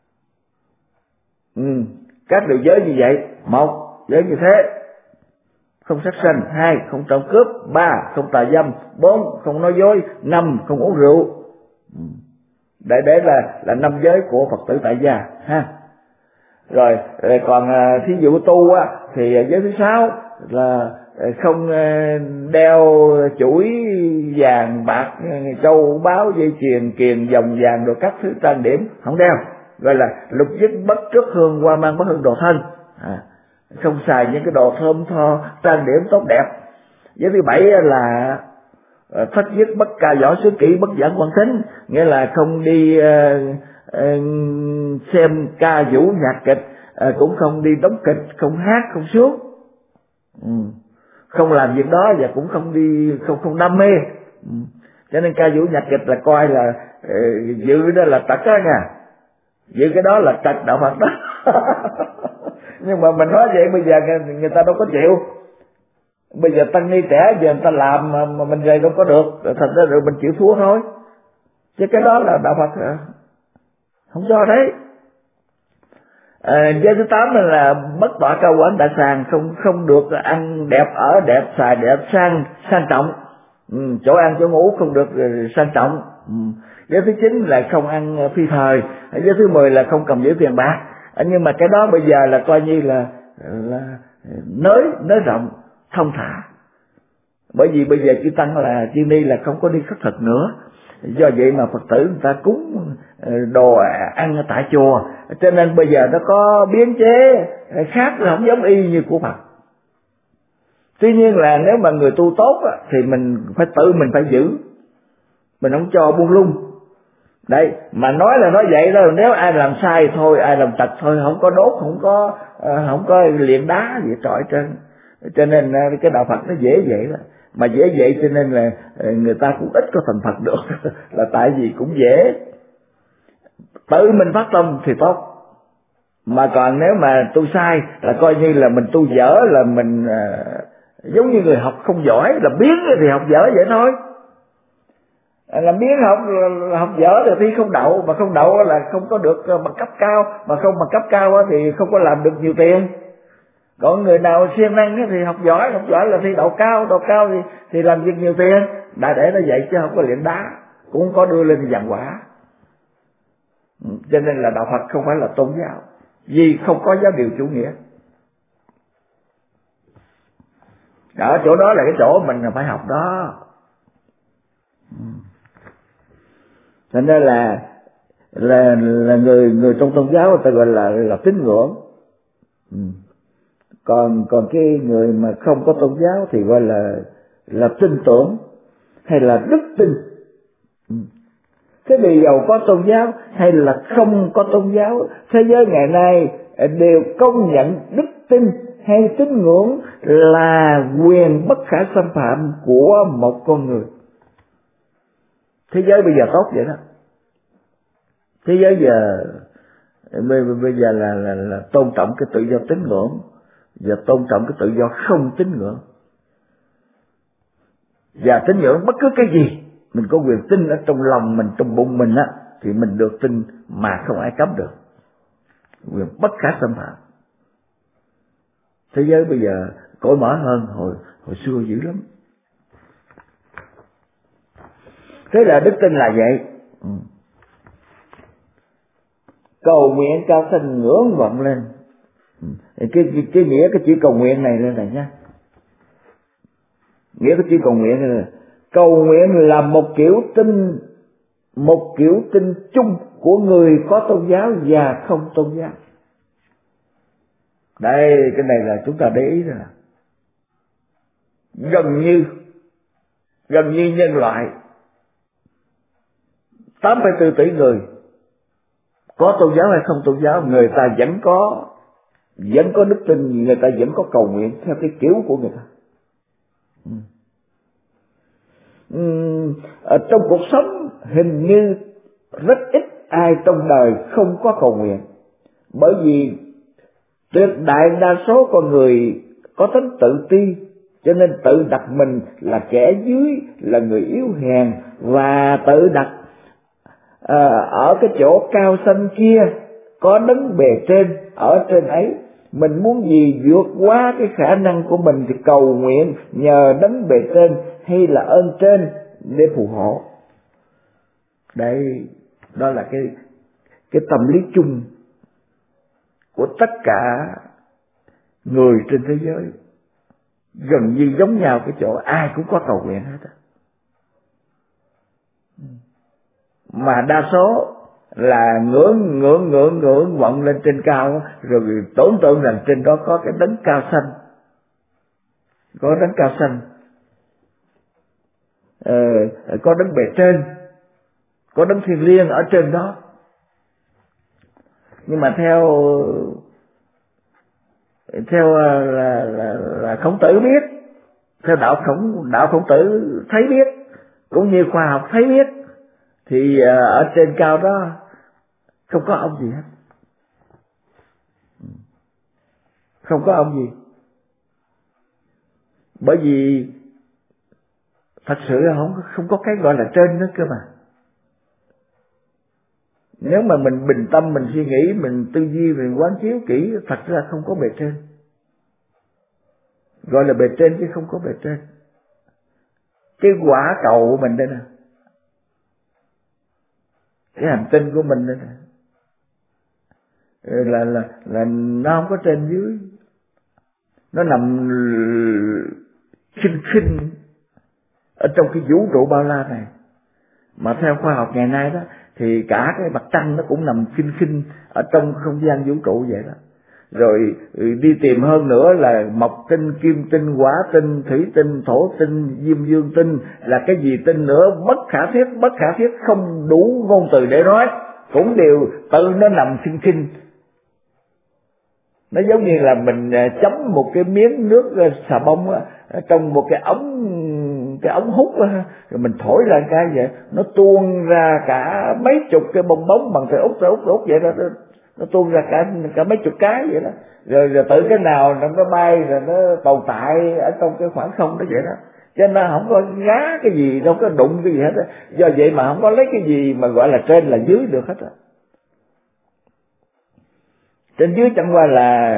Ừ. Các điều giới như vậy, một giới như thế không sát sanh, hai không trộm cướp, ba không tà dâm, bốn không nói dối, năm không uống rượu. Để để là là năm giới của Phật tử tại gia ha. Rồi còn thí dụ tu á thì giới thứ sáu là không đeo chuỗi vàng bạc, châu báu, dây chuyền, kiềng, vòng vàng rồi các thứ trang điểm không đeo, gọi là lục dứt bất trước hương, hoa mang bất hương đồ thân. À, không xài những cái đồ thơm tho, trang điểm tốt đẹp. Giới thứ bảy là thất dứt bất ca võ sứ kỹ, bất giảng quan thính, nghĩa là không đi uh, uh, xem ca vũ nhạc kịch, uh, cũng không đi đóng kịch, không hát, không sướng, ừ. không làm việc đó và cũng không đi không không đam mê. Ừ. Cho nên ca vũ nhạc kịch là coi là uh, dự đó là tật đó nha, dự cái đó là tật đạo Phật đó. Nhưng mà mình nói vậy bây giờ người, người ta đâu có chịu. Bây giờ tăng ni trẻ giờ người ta làm mà, mà mình vậy đâu có được, thành ra rồi mình chịu thua thôi. Chứ cái đó là đạo Phật không cho đấy. À, giới thứ tám là bất tọa cao quán đại sàng, không không được ăn đẹp, ở đẹp, xài đẹp, sang sang trọng. Ừ, chỗ ăn chỗ ngủ không được sang trọng. Ừ. Giới thứ chín là không ăn phi thời. Giới thứ mười là không cầm giữ tiền bạc. À, nhưng mà cái đó bây giờ là coi như là là nới nới rộng, thông thả. Bởi vì bây giờ chư tăng là chư ni là không có đi khất thực nữa, do vậy mà Phật tử người ta cúng đồ ăn ở tại chùa, cho nên bây giờ nó có biến chế khác, không giống y như của Phật. Tuy nhiên là nếu mà người tu tốt thì mình phải tự mình phải giữ, mình không cho buông lung. Đây mà nói là nói vậy đó, nếu ai làm sai thôi, ai làm tật thôi, không có đốt, không có không có luyện đá gì trọi trên. Cho nên cái đạo Phật nó dễ vậy đó. Mà dễ vậy cho nên là người ta cũng ít có thành Phật được. Là tại vì cũng dễ. Tự mình phát tâm thì tốt. Mà còn nếu mà tu sai là coi như là mình tu dở, là mình giống như người học không giỏi, là biến thì học dở vậy thôi. Là biến học học dở thì thi không đậu, mà không đậu là không có được bằng cấp cao, mà không bằng cấp cao thì không có làm được nhiều tiền. Còn người nào siêng năng thì học giỏi, học giỏi là thi đậu cao, đậu cao thì thì làm việc nhiều tiền. Đã để nó vậy chứ không có luyện đá, cũng không có đưa lên vàng quả. Cho nên là đạo Phật không phải là tôn giáo, vì không có giáo điều chủ nghĩa. Ở chỗ đó là cái chỗ mình phải học đó. Cho nên là là là người người trong tôn giáo người ta gọi là là tín ngưỡng. Ừ. Còn còn cái người mà không có tôn giáo thì gọi là là tin tưởng hay là đức tin. Ừ. Cái điều dầu có tôn giáo hay là không có tôn giáo, thế giới ngày nay đều công nhận đức tin hay tín ngưỡng là quyền bất khả xâm phạm của một con người. Thế giới bây giờ tốt vậy đó. Thế giới giờ bây giờ là, là, là tôn trọng cái tự do tín ngưỡng và tôn trọng cái tự do không tín ngưỡng. Và tín ngưỡng bất cứ cái gì mình có quyền tin ở trong lòng mình, trong bụng mình á, thì mình được tin mà không ai cấm được. Quyền bất khả xâm phạm. Thế giới bây giờ cởi mở hơn hồi hồi xưa dữ lắm. Thế là đức tin là vậy. Ừ. Cầu nguyện cao thanh ngưỡng vọng lên. Ừ. Cái, cái, cái nghĩa cái chữ cầu nguyện này lên này nhá. Nghĩa cái chữ cầu nguyện này là cầu nguyện là một kiểu tin, một kiểu tin chung của người có tôn giáo và không tôn giáo. Đây, cái này là chúng ta để ý rồi. Gần như gần như nhân loại tám phẩy bốn tỷ người, có tôn giáo hay không tôn giáo, người ta vẫn có vẫn có đức tin, người ta vẫn có cầu nguyện theo cái kiểu của người ta. Ừ. Ừ. Ở trong cuộc sống hình như rất ít ai trong đời không có cầu nguyện, bởi vì tuyệt đại đa số con người có tính tự ti, cho nên tự đặt mình là kẻ dưới, là người yếu hèn, và tự đặt à, ở cái chỗ cao xanh kia có đấng bề trên ở trên ấy, Mình muốn gì vượt quá cái khả năng của mình thì cầu nguyện nhờ đấng bề trên hay là ơn trên để phù hộ. Đây, đó là cái cái tâm lý chung của tất cả người trên thế giới, gần như giống nhau cái chỗ ai cũng có cầu nguyện hết á. Mà đa số là ngưỡng ngưỡng ngưỡng ngưỡng vọng lên trên cao, rồi tưởng tượng rằng trên đó có cái đấng cao xanh, có đấng cao xanh, ờ, có đấng bề trên, có đấng thiêng liêng ở trên đó. Nhưng mà theo theo là là, là Khổng Tử biết, theo đạo khổng đạo Khổng Tử thấy biết, cũng như khoa học thấy biết, thì ở trên cao đó không có ông gì hết, không có ông gì. Bởi vì thật sự là không không có cái gọi là trên nữa cơ mà. Nếu mà mình bình tâm, mình suy nghĩ, mình tư duy, mình quán chiếu kỹ, thật ra không có bề trên. Gọi là bề trên chứ không có bề trên. Cái quả cầu của mình đây nè, cái hành tinh của mình đây nè, là là là nó không có trên dưới, nó nằm khinh khinh ở trong cái vũ trụ bao la này. Mà theo khoa học ngày nay đó, thì cả cái mặt trăng nó cũng nằm khinh khinh ở trong không gian vũ trụ vậy đó. Rồi đi tìm hơn nữa là mộc tinh, kim tinh, hỏa tinh, thủy tinh, thổ tinh, diêm dương tinh, là cái gì tinh nữa, bất khả thiết, bất khả thiết, không đủ ngôn từ để nói, cũng đều tự nó nằm khinh khinh. Nó giống như là mình chấm một cái miếng nước xà bông á, trong một cái ống cái ống hút á, rồi mình thổi ra cái vậy, nó tuôn ra cả mấy chục cái bong bóng bằng cái út cái út út vậy đó, nó, nó tuôn ra cả cả mấy chục cái vậy đó, rồi rồi tự cái nào nó nó bay rồi nó tồn tại ở trong cái khoảng không đó vậy đó. Cho nên không có gá cái gì, không có đụng cái gì hết á. Do vậy mà không có lấy cái gì mà gọi là trên là dưới được hết á. Trên dưới chẳng qua là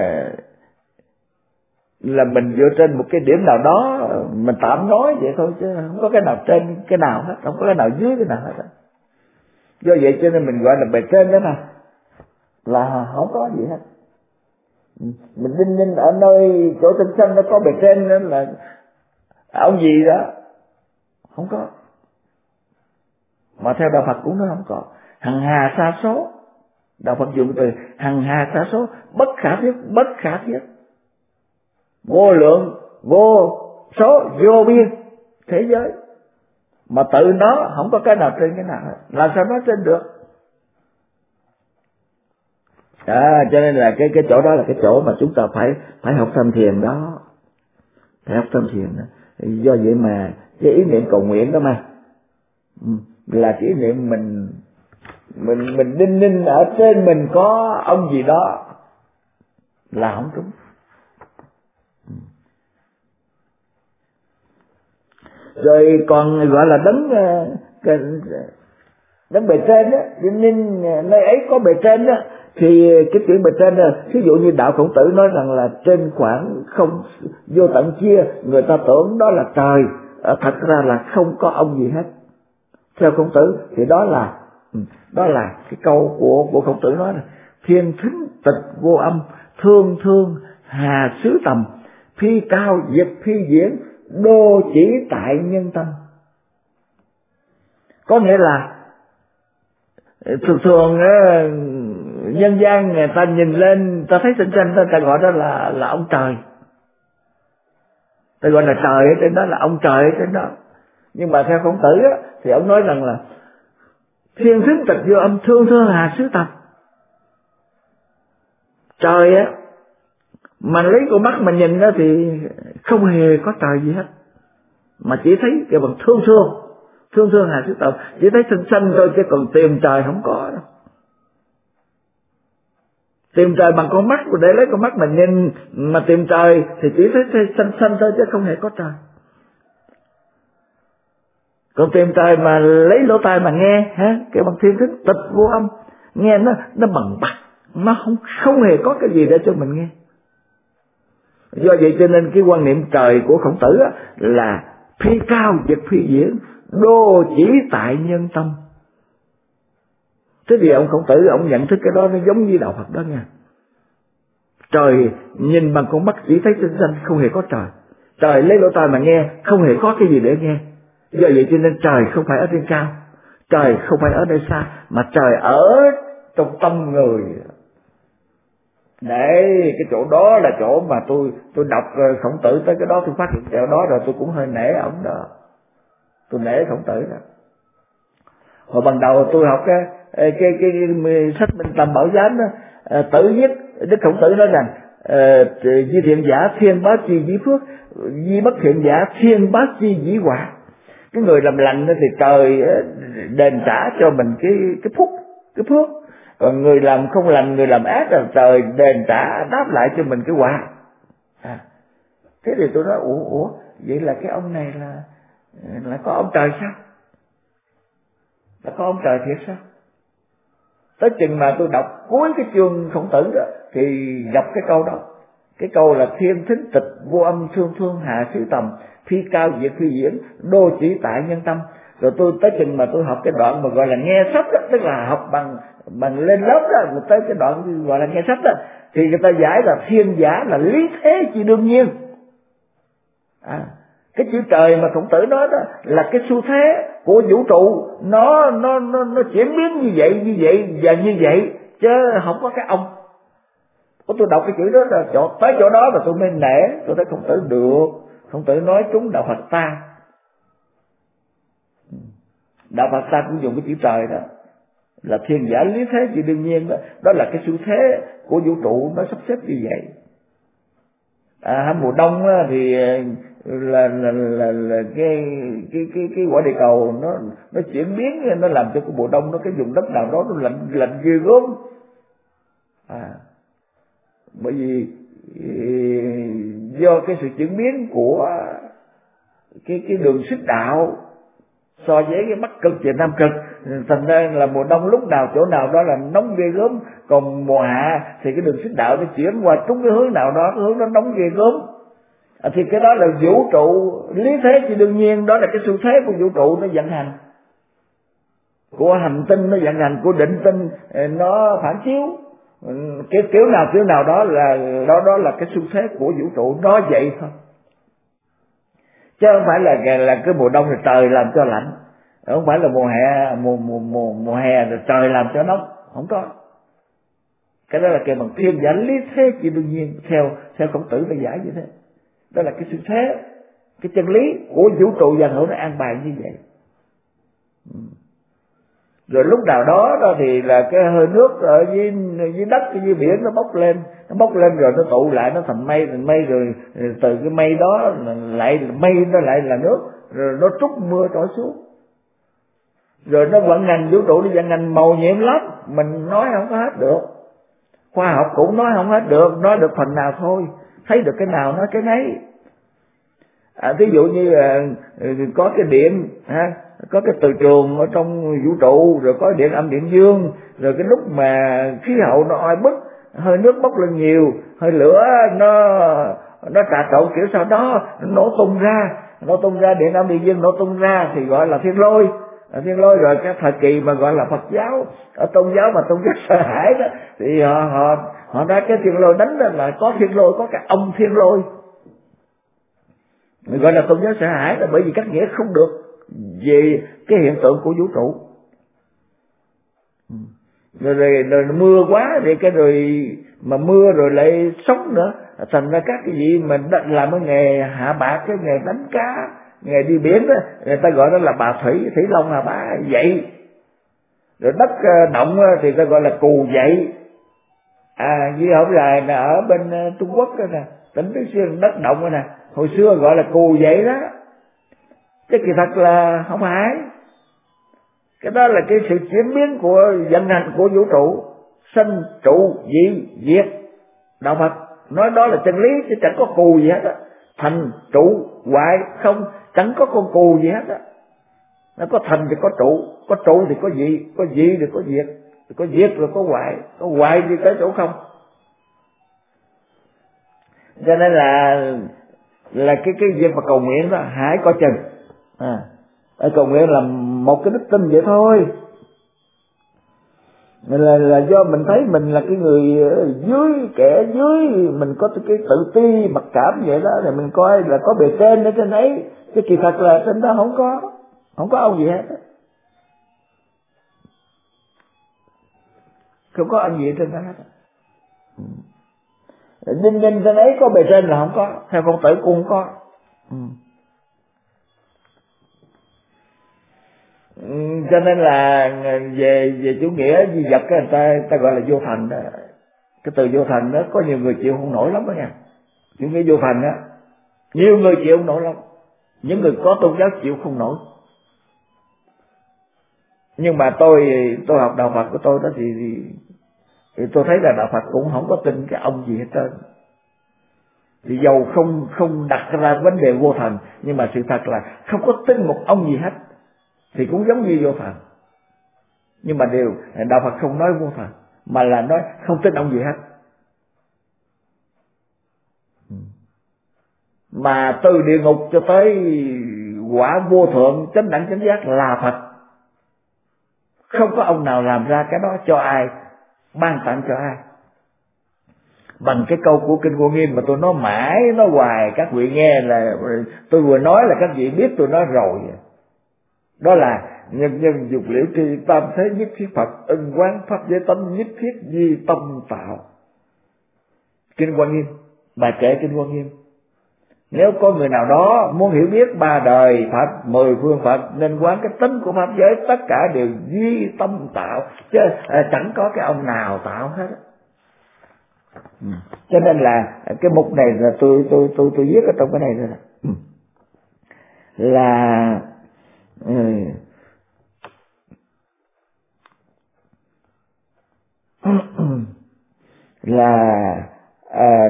là mình dựa trên một cái điểm nào đó, mình tạm nói vậy thôi, chứ không có cái nào trên cái nào hết, không có cái nào dưới cái nào hết á. Do vậy cho nên mình gọi là bề trên đó mà, là không có gì hết. Mình đinh ninh ở nơi chỗ tinh xanh nó có bề trên đó là ông gì đó, không có. Mà theo đạo Phật cũng nói không có. Hằng hà sa số, đạo Phật dùng từ hằng hà sa số, bất khả thiết, bất khả thiết, vô lượng, vô số, vô biên thế giới, mà tự nó không có cái nào trên cái nào hết, làm sao nó trên được? À, cho nên là cái cái chỗ đó là cái chỗ mà chúng ta phải phải học tham thiền đó, phải học tham thiền đó. Do vậy mà cái ý niệm cầu nguyện đó mà là cái ý niệm mình mình mình đinh ninh ở trên mình có ông gì đó là không đúng. Rồi còn gọi là đấng đấng bề trên đó, đinh ninh nơi ấy có bề trên đó, thì cái chuyện bề trên đó, ví dụ như đạo Khổng Tử nói rằng là trên khoảng không vô tận chia, người ta tưởng đó là trời, thật ra là không có ông gì hết. Theo Khổng Tử thì đó là đó là cái câu của của Khổng Tử nói là thiên thính tịch vô âm, thương thương hà xứ tầm, phi cao diệt phi diễn, đô chỉ tại nhân tâm. Có nghĩa là thường thường nhân gian người ta nhìn lên, ta thấy tinh tranh, ta gọi đó là là ông trời, ta gọi là trời ở trên đó, là ông trời ở trên đó. Nhưng mà theo Khổng Tử á, thì ông nói rằng là thiên thính tịch vô âm, thương thương hà xứ tầm. Trời á, mà lấy con mắt mà nhìn đó thì không hề có trời gì hết, mà chỉ thấy cái bằng thương thương, thương thương hà xứ tầm, chỉ thấy xanh xanh thôi, chứ còn tìm trời không có đâu. Tìm trời bằng con mắt, để lấy con mắt mà nhìn mà tìm trời thì chỉ thấy xanh xanh thôi, chứ không hề có trời. Còn tìm trời mà lấy lỗ tai mà nghe, ha, cái bằng thiên thính tịch vô âm, nghe nó nó bằng bạc, nó không không hề có cái gì để cho mình nghe. Do vậy cho nên cái quan niệm trời của Khổng Tử á, là phi cao vật phi diễn, đô chỉ tại nhân tâm. Thế thì ông Khổng Tử ông nhận thức cái đó nó giống như đạo Phật đó nha. Trời nhìn bằng con mắt chỉ thấy tinh xanh, không hề có trời. Trời lấy lỗ tai mà nghe, không hề có cái gì để nghe. Do vậy cho nên trời không phải ở trên cao, trời không phải ở nơi xa, mà trời ở trong tâm người. Đấy, cái chỗ đó là chỗ mà tôi tôi đọc Khổng Tử tới cái đó, tôi phát hiện chỗ đó rồi tôi cũng hơi nể ổng đó. Tôi nể Khổng Tử đó. Hồi ban đầu tôi học cái cái cái, cái, cái sách Minh Tâm Bảo Giám đó, Tử viết, Đức Khổng Tử nói rằng di thiện giả thiên bá chi dĩ phước, di bất thiện giả thiên bá chi dĩ quả. Cái người làm lành thì trời đền trả cho mình cái cái phúc, cái phước. Còn người làm không lành, người làm ác là trời đền trả đáp lại cho mình cái quả. À, thế thì tôi nói ủa ủa vậy là cái ông này là là có ông trời sao? Là có ông trời thiệt sao? Tới chừng mà tôi đọc cuối cái chương Khổng Tử đó thì gặp cái câu đó. Cái câu là thiên thính tịch vô âm thương thương hạ xứ tầm, phi cao diệt phi diễn, đô chỉ tại nhân tâm. Rồi tôi tới chừng mà tôi học cái đoạn mà gọi là nghe sách đó, tức là học bằng bằng lên lớp đó, rồi tới cái đoạn gọi là nghe sách đó, thì người ta giải là thiên giả là lý thế chi đương nhiên. À, cái chữ trời mà Khổng Tử nói đó là cái xu thế của vũ trụ, nó nó nó nó chuyển biến như vậy như vậy và như vậy, chứ không có cái ông. Tôi đọc cái chữ đó là chỗ tới chỗ đó mà tôi mới nể, tôi thấy Khổng Tử được. Khổng Tử nói chúng đạo Phật ta, đạo Phật ta cũng dùng cái chữ trời đó là thiên giả lý thế chỉ đương nhiên đó, đó là cái xu thế của vũ trụ nó sắp xếp như vậy. À, mùa đông thì là là là, là cái cái cái cái quả địa cầu nó nó chuyển biến, nó làm cho cái mùa đông nó cái vùng đất nào đó nó lạnh lạnh ghê gớm. À, bởi vì do cái sự chuyển biến của cái cái đường xích đạo so với cái bắc cực và nam cực, thành ra là mùa đông lúc nào chỗ nào đó là nóng ghê gớm, còn mùa hạ thì cái đường xích đạo nó chuyển qua trúng cái hướng nào đó, cái hướng nó nóng ghê gớm. À, thì cái đó là vũ trụ lý thế chỉ đương nhiên, đó là cái xu thế của vũ trụ nó vận hành, của hành tinh nó vận hành, của định tinh nó phản chiếu, cái kiểu nào kiểu nào đó là đó đó là cái xu thế của vũ trụ nó vậy thôi, chứ không phải là là cái mùa đông thì trời làm cho lạnh, không phải là mùa hè mùa mùa mùa mùa hè rồi trời làm cho nóng, không có. Cái đó là cái bằng thiên giả lý thế chỉ đương nhiên, theo theo Khổng Tử đã giải như thế. Đó là cái xu thế, cái chân lý của vũ trụ vạn hữu nó an bài như vậy. Rồi lúc nào đó đó thì là cái hơi nước ở dưới dưới đất, dưới biển nó bốc lên, nó bốc lên rồi nó tụ lại, nó thành mây, thành mây rồi từ cái mây đó lại mây nó lại là nước, rồi nó trút mưa trôi xuống. Rồi nó vận hành, vũ trụ nó vận hành màu nhiệm lắm, mình nói không có hết được, khoa học cũng nói không hết được, nói được phần nào thôi, thấy được cái nào nói cái nấy. À, ví dụ như là có cái điện ha, có cái từ trường ở trong vũ trụ, rồi có điện âm điện dương, rồi cái lúc mà khí hậu nó oi bức, hơi nước bốc lên nhiều, hơi lửa nó nó trà trộn kiểu sau đó nó nổ tung ra, nổ tung ra điện âm điện dương nổ tung ra thì gọi là thiên lôi. À, thiên lôi. Rồi cái thời kỳ mà gọi là Phật giáo, ở tôn giáo mà tôn giáo sợ hãi đó, thì họ họ họ nói cái thiên lôi đánh là có thiên lôi, có cái ông thiên lôi, gọi là tôn giáo sợ hãi, là bởi vì các nghĩa không được về cái hiện tượng của vũ trụ. Rồi, rồi, rồi mưa quá thì cái rồi mà mưa rồi lại sóng nữa, thành ra các cái gì mình làm cái nghề hạ bạc, cái nghề đánh cá, nghề đi biển đó, người ta gọi đó là bà thủy, thủy long hà bá vậy. Rồi đất động thì ta gọi là cù vậy. À, như hôm nay là ở bên Trung Quốc đó nè, tỉnh Tứ Xuyên đất động đó nè, hồi xưa gọi là cù vậy đó, chứ kỳ thật là không phải. Cái đó là cái sự chuyển biến của vận hành của vũ trụ, sinh trụ dị diệt. Đạo Phật nói đó là chân lý, chứ chẳng có cù gì hết á, thành trụ hoại không, chẳng có con cù gì hết á. Nó có thành thì có trụ, có trụ thì có dị, có dị thì có diệt, thì có diệt rồi có hoại, có hoại thì tới chỗ không. Cho nên là là cái cái việc mà cầu nguyện đó hãy coi chừng. À, cầu nguyện là một cái đức tin vậy thôi. Là là do mình thấy mình là cái người dưới, kẻ dưới, mình có cái tự ti mặc cảm vậy đó, rồi mình coi là có bề trên ở trên ấy, chứ kỳ thật là trên đó không có không có ông gì hết, không có ông gì trên đó hết. Nhìn nhìn trên ấy có bề trên là không có, theo Khổng Tử cũng không có. Ừ. Cho nên là về về chủ nghĩa duy vật cái người ta người ta gọi là vô thần đó. Cái từ vô thần đó có nhiều người chịu không nổi lắm đó nha. Chủ nghĩa vô thần đó nhiều người chịu không nổi lắm, những người có tôn giáo chịu không nổi. Nhưng mà tôi tôi học đạo Phật của tôi đó thì, thì, thì tôi thấy là đạo Phật cũng không có tin cái ông gì hết trơn. Thì dầu không không đặt ra vấn đề vô thần, nhưng mà sự thật là không có tin một ông gì hết, thì cũng giống như vô thần. Nhưng mà điều đạo Phật không nói vô thần, mà là nói không tin ông gì hết. Mà từ địa ngục cho tới quả vô thượng chánh đẳng chánh giác là Phật. Không có ông nào làm ra cái đó cho ai, ban tặng cho ai. Bằng cái câu của Kinh Vô Nghiêm mà tôi nói mãi, nói hoài, các vị nghe là tôi vừa nói là các vị biết tôi nói rồi. Đó là nhân nhân dục liễu tri tam thế nhất thiết Phật, ân quán pháp giới tánh nhất thiết di tâm tạo. Kinh Hoa Nghiêm, bài kệ Kinh Hoa Nghiêm. Nếu có người nào đó muốn hiểu biết ba đời Phật, mười phương Phật, nên quán cái tính của pháp giới tất cả đều duy tâm tạo, chứ à, chẳng có cái ông nào tạo hết. Ừ. Cho nên là cái mục này là tôi tôi tôi tôi viết ở trong cái này rồi. Ừ. Là ừ, là à,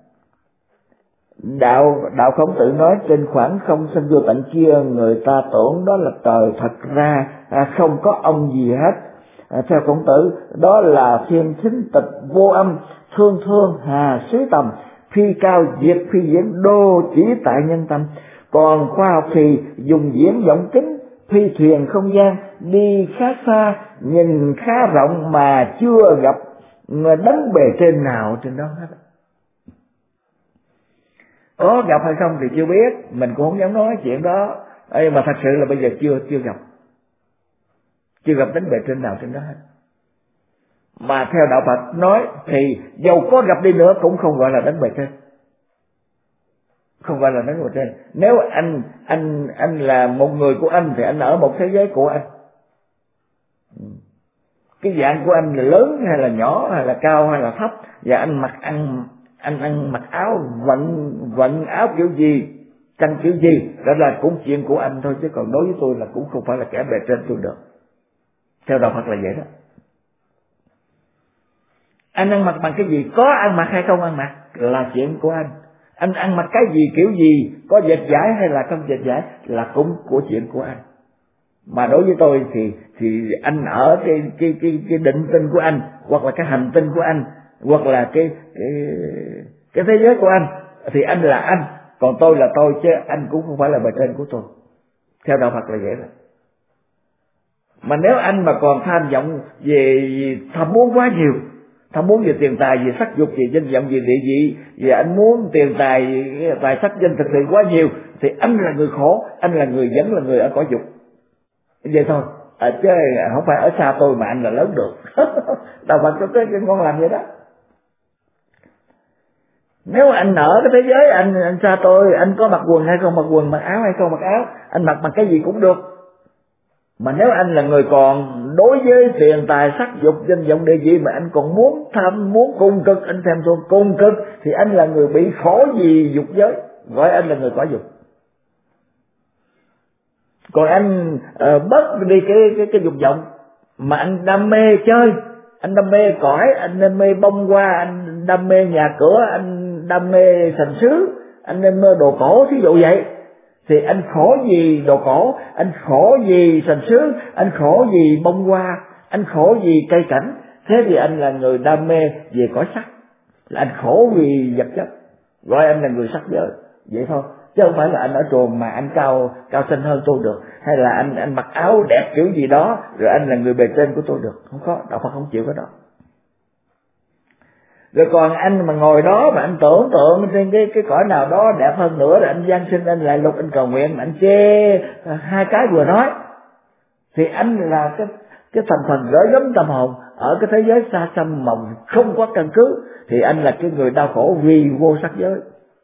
đạo đạo Khổng Tử nói trên khoảng không sinh vô tận kia, người ta tưởng đó là trời, thật ra à, không có ông gì hết. À, theo Khổng Tử đó là thiên thính tịch vô âm, thương thương hà xứ tầm, phi cao diệt phi diễn, đô chỉ tại nhân tâm. Còn khoa học thì dùng diễn vọng kính, phi thuyền không gian, đi khá xa, nhìn khá rộng mà chưa gặp đấng bề trên nào trên đó hết. Có gặp hay không thì chưa biết, mình cũng không dám nói chuyện đó. Ê, mà thật sự là bây giờ chưa chưa gặp, chưa gặp đấng bề trên nào trên đó hết. Mà theo đạo Phật nói thì dầu có gặp đi nữa cũng không gọi là đấng bề trên, không gọi là đấng bề trên. Nếu anh anh anh là một người của anh thì anh ở một thế giới của anh. Cái dạng của anh là lớn hay là nhỏ, hay là cao hay là thấp, và anh mặc ăn anh ăn mặc áo vận vận áo kiểu gì, chăn kiểu gì, đó là cũng chuyện của anh thôi, chứ còn đối với tôi là cũng không phải là kẻ bề trên tôi được. Theo đạo Phật là vậy đó. Anh ăn mặc bằng cái gì, có ăn mặc hay không ăn mặc là chuyện của anh. Anh ăn mặc cái gì kiểu gì, có dệt dải hay là không dệt dải là cũng của chuyện của anh. Mà đối với tôi thì thì anh ở cái cái cái cái định tinh của anh, hoặc là cái hành tinh của anh, hoặc là cái cái cái thế giới của anh, thì anh là anh, còn tôi là tôi, chứ anh cũng không phải là bề trên của tôi. Theo đạo Phật là vậy đó. Mà nếu anh mà còn tham vọng về tham muốn quá nhiều, tham muốn về tiền tài, về sắc dục, về danh vọng, về địa vị, về anh muốn tiền tài, tài sắc danh thực sự quá nhiều, thì anh là người khổ, anh là người vẫn là người ở cõi dục. Vậy thôi, à, chứ không phải ở xa tôi mà anh là lớn được. Đạo Phật có cái con làm vậy đó. Nếu anh ở cái thế giới anh, anh xa tôi, anh có mặc quần hay không mặc quần, mặc áo hay không mặc áo, anh mặc bằng cái gì cũng được. Mà nếu anh là người còn đối với tiền tài sắc dục danh vọng địa vị mà anh còn muốn tham muốn cung cực, anh thèm thuồng cung cực, thì anh là người bị khổ vì dục giới, gọi anh là người có dục. Còn anh uh, bớt đi cái cái cái dục vọng, mà anh đam mê chơi, anh đam mê cõi, anh đam mê bông hoa, anh đam mê nhà cửa, anh đam mê sành sứ, anh đam mê đồ cổ, thí dụ vậy, thì anh khổ vì đồ cổ, anh khổ vì sành sứ, anh khổ vì bông hoa, anh khổ vì cây cảnh. Thế thì anh là người đam mê về cõi sắc, là anh khổ vì vật chất. gọi anh là người sắc giới, vậy thôi. Chứ không phải là anh ở chùa mà anh cao cao xinh hơn tôi được, hay là anh anh mặc áo đẹp kiểu gì đó rồi anh là người bề trên của tôi được. Không có, đạo Phật không chịu cái đó. Rồi còn anh mà ngồi đó mà anh tưởng tượng trên cái cái cõi nào đó đẹp hơn nữa, rồi anh gian sinh, anh lại lục, anh cầu nguyện, anh chê hai cái vừa nói, thì anh là cái cái thành phần gửi gắm tâm hồn ở cái thế giới xa xăm mà không có căn cứ, thì anh là cái người đau khổ vì vô sắc giới.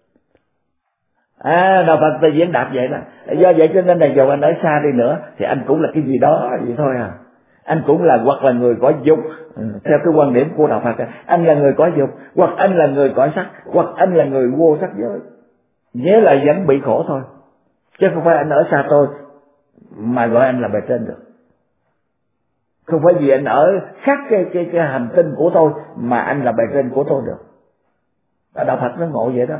À, đạo Phật ta diễn đạt vậy đó. Do vậy cho nên là dù anh ở xa đi nữa thì anh cũng là cái gì đó vậy thôi à. Anh cũng là hoặc là người có dục, theo cái quan điểm của đạo Phật, anh là người có dục, hoặc anh là người có sắc, hoặc anh là người vô sắc giới, nghĩa là vẫn bị khổ thôi, chứ không phải anh ở xa tôi mà gọi anh là bề trên được. Không phải vì anh ở khác cái cái cái hành tinh của tôi mà anh là bề trên của tôi được. Đạo Phật nó ngộ vậy đó.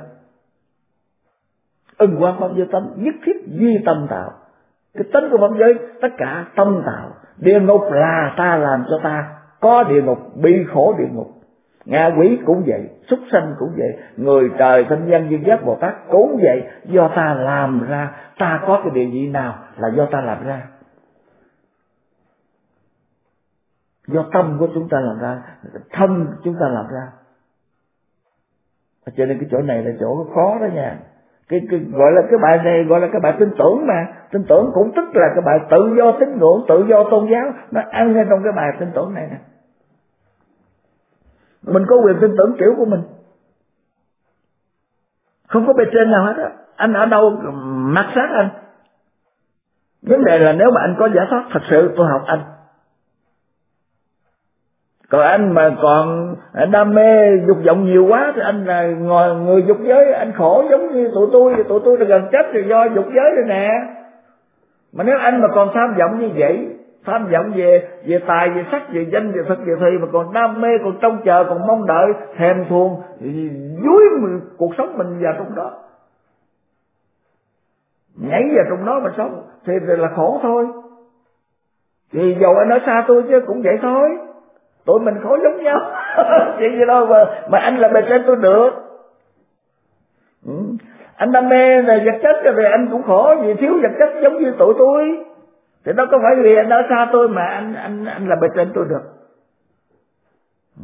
Ưng quán pháp giới tâm, nhất thiết duy tâm tạo. Cái tính của pháp giới tất cả tâm tạo. Địa ngục là ta làm cho ta có địa ngục, bị khổ địa ngục. Ngạ quỷ cũng vậy, súc sanh cũng vậy, người trời thanh văn duyên giác Bồ Tát cũng vậy, do ta làm ra. Ta có cái điều gì nào là do ta làm ra, do tâm của chúng ta làm ra, thân chúng ta làm ra. Cho nên cái chỗ này là chỗ khó đó nha. Cái, cái gọi là cái bài này gọi là cái bài tin tưởng, mà tin tưởng cũng tức là cái bài tự do tín ngưỡng, tự do tôn giáo, nó ăn ngay trong cái bài tin tưởng này nè. Mình có quyền tin tưởng kiểu của mình, không có bề trên nào hết á. Anh ở đâu mặc sát anh. Vấn đề là nếu mà anh có giải thoát thật sự, tôi học anh. Còn anh mà còn đam mê dục vọng nhiều quá thì anh là người dục giới, anh khổ giống như tụi tôi. Tụi tôi là gần chết thì do dục giới rồi nè. Mà nếu anh mà còn tham vọng như vậy, tham vọng về về tài, về sắc, về danh, về thực, về thùy, mà còn đam mê, còn trông chờ, còn mong đợi, thèm thuồng, dúi cuộc sống mình vào trong đó, nhảy vào trong đó mà sống thì là khổ thôi. Thì dầu anh ở xa tôi chứ cũng vậy thôi, tụi mình khổ giống nhau. Chuyện gì đâu mà mà anh là bề trên tôi được. Ừ. Anh đam mê là vật chất rồi anh cũng khổ vì thiếu vật chất giống như tụi tôi. Thì đâu có phải vì anh ở xa tôi mà anh anh anh là bề trên tôi được. Ừ.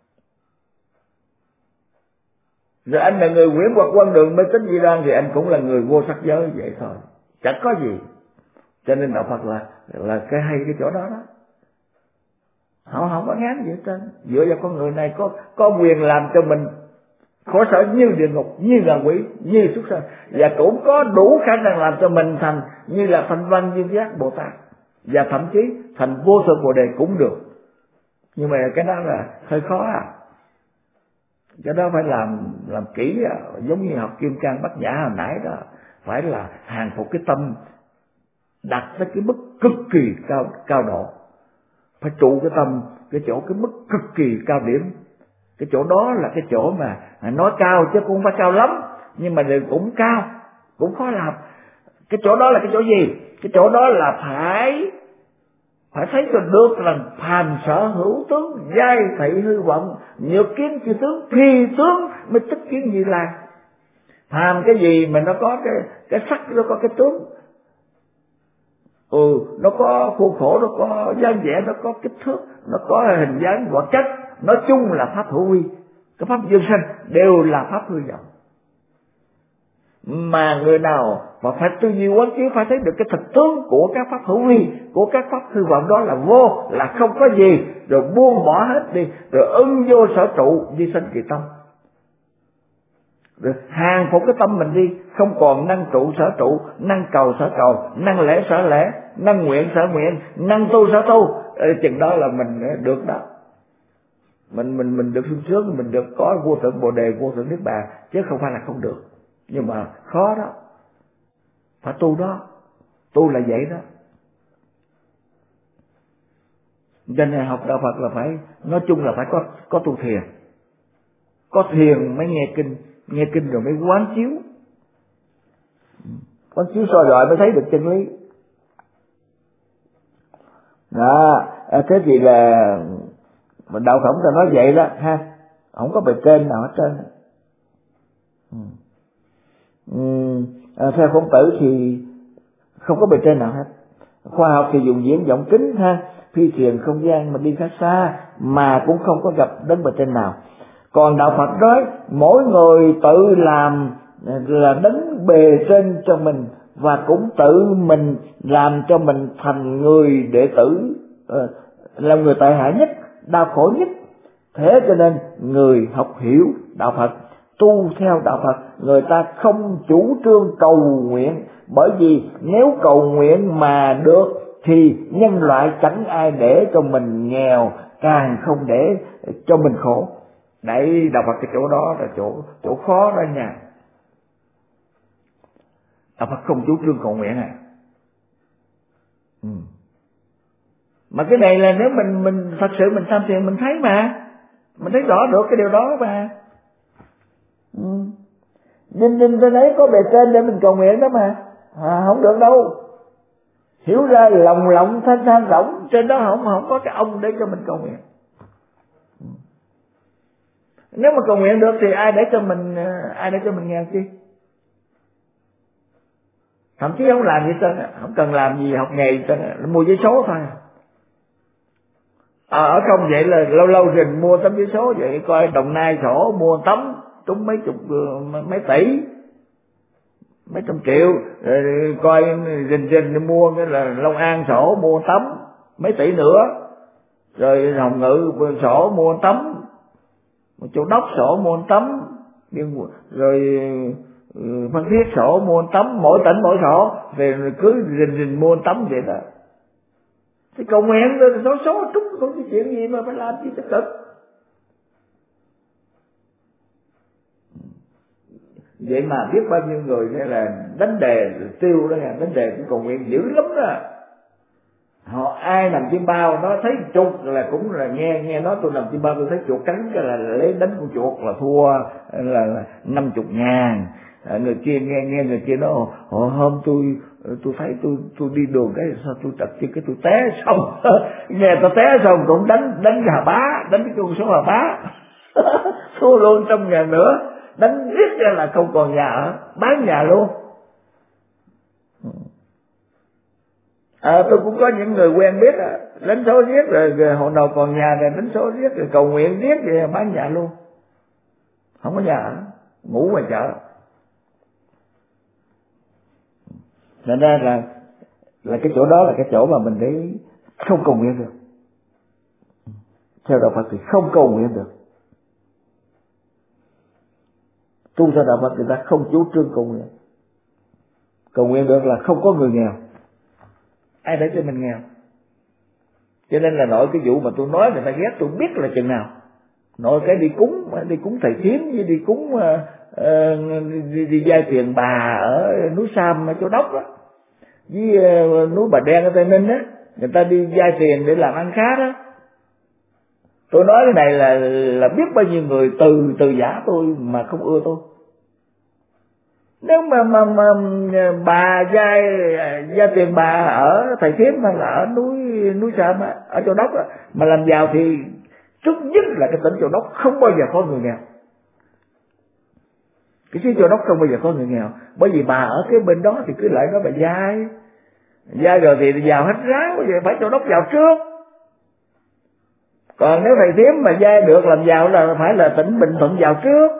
Rồi anh là người quyển hoặc quan đường mê tín dị đoan thì anh cũng là người vô sắc giới vậy thôi, chẳng có gì. Cho nên đạo Phật là là cái hay cái chỗ đó đó. Họ không có ngán gì hết trơn. Dựa vào con người này có có quyền làm cho mình khổ sở như địa ngục, như ngạ quỷ, như súc sanh, và cũng có đủ khả năng làm cho mình thành như là thanh văn duyên giác Bồ Tát, và thậm chí thành vô thượng Bồ Đề cũng được. Nhưng mà cái đó là hơi khó à. Cái đó phải làm làm kỹ à. Giống như học Kim Cang Bát Nhã hồi nãy đó, phải là hàng phục cái tâm đặt tới cái mức cực kỳ cao cao độ, phải trụ cái tâm cái chỗ cái mức cực kỳ cao điểm. Cái chỗ đó là cái chỗ mà nói cao chứ cũng không phải cao lắm, nhưng mà cũng cao, cũng khó làm. Cái chỗ đó là cái chỗ gì? Cái chỗ đó là phải phải thấy cho được rằng phàm sở hữu tướng, giai thị hư vọng, nhược kiến chư tướng, phi tướng mới tích kiến Như Lai. Phàm cái gì mà nó có cái cái sắc, nó có cái tướng, ừ, nó có khuôn khổ, nó có dáng vẻ, nó có kích thước, nó có hình dáng vật chất, nói chung là pháp hữu vi. Cái pháp dương sanh đều là pháp hư vọng. Mà người nào mà phải tư duy quán chiếu, phải thấy được cái thực tướng của các pháp hữu vi, của các pháp hư vọng đó là vô, là không có gì, rồi buông bỏ hết đi, rồi ưng vô sở trụ, di sanh kỳ tâm, rồi hàng phục cái tâm mình đi, không còn năng trụ sở trụ, năng cầu sở cầu, năng lễ sở lễ, năng nguyện sở nguyện, năng tu sở tu. Chừng đó là mình được đó. Mình mình mình được sung sướng, mình được có vô thượng Bồ Đề, vô thượng Niết Bàn, chứ không phải là không được. Nhưng mà khó đó, phải tu đó, tu là vậy đó. Cho nên học đạo Phật là phải, nói chung là phải có có tu thiền, có thiền mới nghe kinh, nghe kinh rồi mới quán chiếu, quán chiếu soi rọi mới thấy được chân lý. Đó, thế thì là đạo Phật ta nói vậy đó ha, không có bề trên nào hết trơn. Ừ. Ừ. À, theo Khổng Tử thì không có bề trên nào hết. Khoa học thì dùng viễn vọng kính ha, phi thuyền không gian mà đi khá xa mà cũng không có gặp đến bề trên nào. Còn đạo Phật nói mỗi người tự làm là đấng bề trên cho mình, và cũng tự mình làm cho mình thành người đệ tử, là người tệ hại nhất, đau khổ nhất. Thế cho nên người học hiểu đạo Phật, tu theo đạo Phật, người ta không chủ trương cầu nguyện, bởi vì nếu cầu nguyện mà được thì nhân loại chẳng ai để cho mình nghèo, càng không để cho mình khổ. Đấy, đạo Phật cái chỗ đó là chỗ chỗ khó đó nha. Đạo Phật không chủ trương cầu nguyện à. Ừ. Mà cái này là nếu mình mình thật sự mình tham thiền mình thấy mà, mình thấy rõ được cái điều đó mà. Ừ. Nhìn nhìn tôi thấy có bề trên để mình cầu nguyện đó mà, à, không được đâu. Hiểu ra lòng lộng thanh thanh rỗng, trên đó không không có cái ông để cho mình cầu nguyện. Ừ. Nếu mà cầu nguyện được thì ai để cho mình ai để cho mình nghèo chi? Thậm chí không làm gì trơn, không cần làm gì học nghề gì trơn, mua giấy số thôi. À, ở không vậy là lâu lâu rình mua tấm giấy số vậy, coi Đồng Nai sổ mua tấm trúng mấy chục mấy tỷ, mấy trăm triệu, rồi coi rình rình mua cái là Long An sổ mua tấm mấy tỷ nữa, rồi Hồng Ngự sổ mua tấm, Châu Đốc sổ mua tấm, rồi Phan Thiết sổ mua tấm, mỗi tỉnh mỗi sổ, thì cứ rình rình mua tấm vậy đó. Thì cầu nguyện rồi số số trúng không cái chuyện gì mà phải làm chi cho cực. Vậy mà biết bao nhiêu người này là đánh đề tiêu đó nha, đánh đề cũng cầu nguyện dữ lắm đó. Họ ai nằm chim bao nó thấy chuột là cũng là nghe nghe nói tôi nằm chim bao tôi thấy chuột cắn cái là lấy đánh con chuột là thua là năm chục ngàn. À, người kia nghe nghe người kia nói họ hôm tôi tôi thấy tôi tôi đi đường cái sao tôi trật chân cái tôi té xong nghe tôi té xong cũng đánh đánh hà bá, đánh cái con số hà bá thua luôn trăm ngàn nữa, đánh riết ra là không còn nhà ở, bán nhà luôn. À, tôi cũng có những người quen biết à, đánh số riết rồi, rồi hồi nào còn nhà rồi đánh số riết rồi cầu nguyện riết rồi bán nhà luôn, không có nhà ở, ngủ ngoài chợ. Nên ra là là cái chỗ đó là cái chỗ mà mình để không cầu nguyện được. Theo đạo Phật thì không cầu nguyện được. Tu theo đạo Phật người ta không chủ trương cầu nguyện. Cầu nguyện được là không có người nghèo, ai để cho mình nghèo. Cho nên là nội cái vụ mà tôi nói người ta ghét tôi biết là chừng nào. Nội cái đi cúng đi cúng thầy Thiếm với đi cúng uh, uh, đi, đi giai tiền bà ở núi Sam ở Châu Đốc á, với uh, núi Bà Đen ở Tây Ninh á, người ta đi giai tiền để làm ăn khá đó. Tôi nói cái này là là biết bao nhiêu người từ từ giả tôi mà không ưa tôi. Nếu mà mà, mà bà giai giai tiền bà ở thầy Thiếm hay là ở núi núi Sam á, ở Châu Đốc á, mà làm giàu thì trước nhất là cái tỉnh Châu Đốc không bao giờ có người nghèo. Cái xứ Châu Đốc không bao giờ có người nghèo, bởi vì bà ở cái bên đó thì cứ lại nói bà giai giai rồi thì giàu hết ráo, vậy phải Châu Đốc giàu trước. Còn nếu thầy Thiếm mà giai được làm giàu là phải là tỉnh Bình Thuận giàu trước.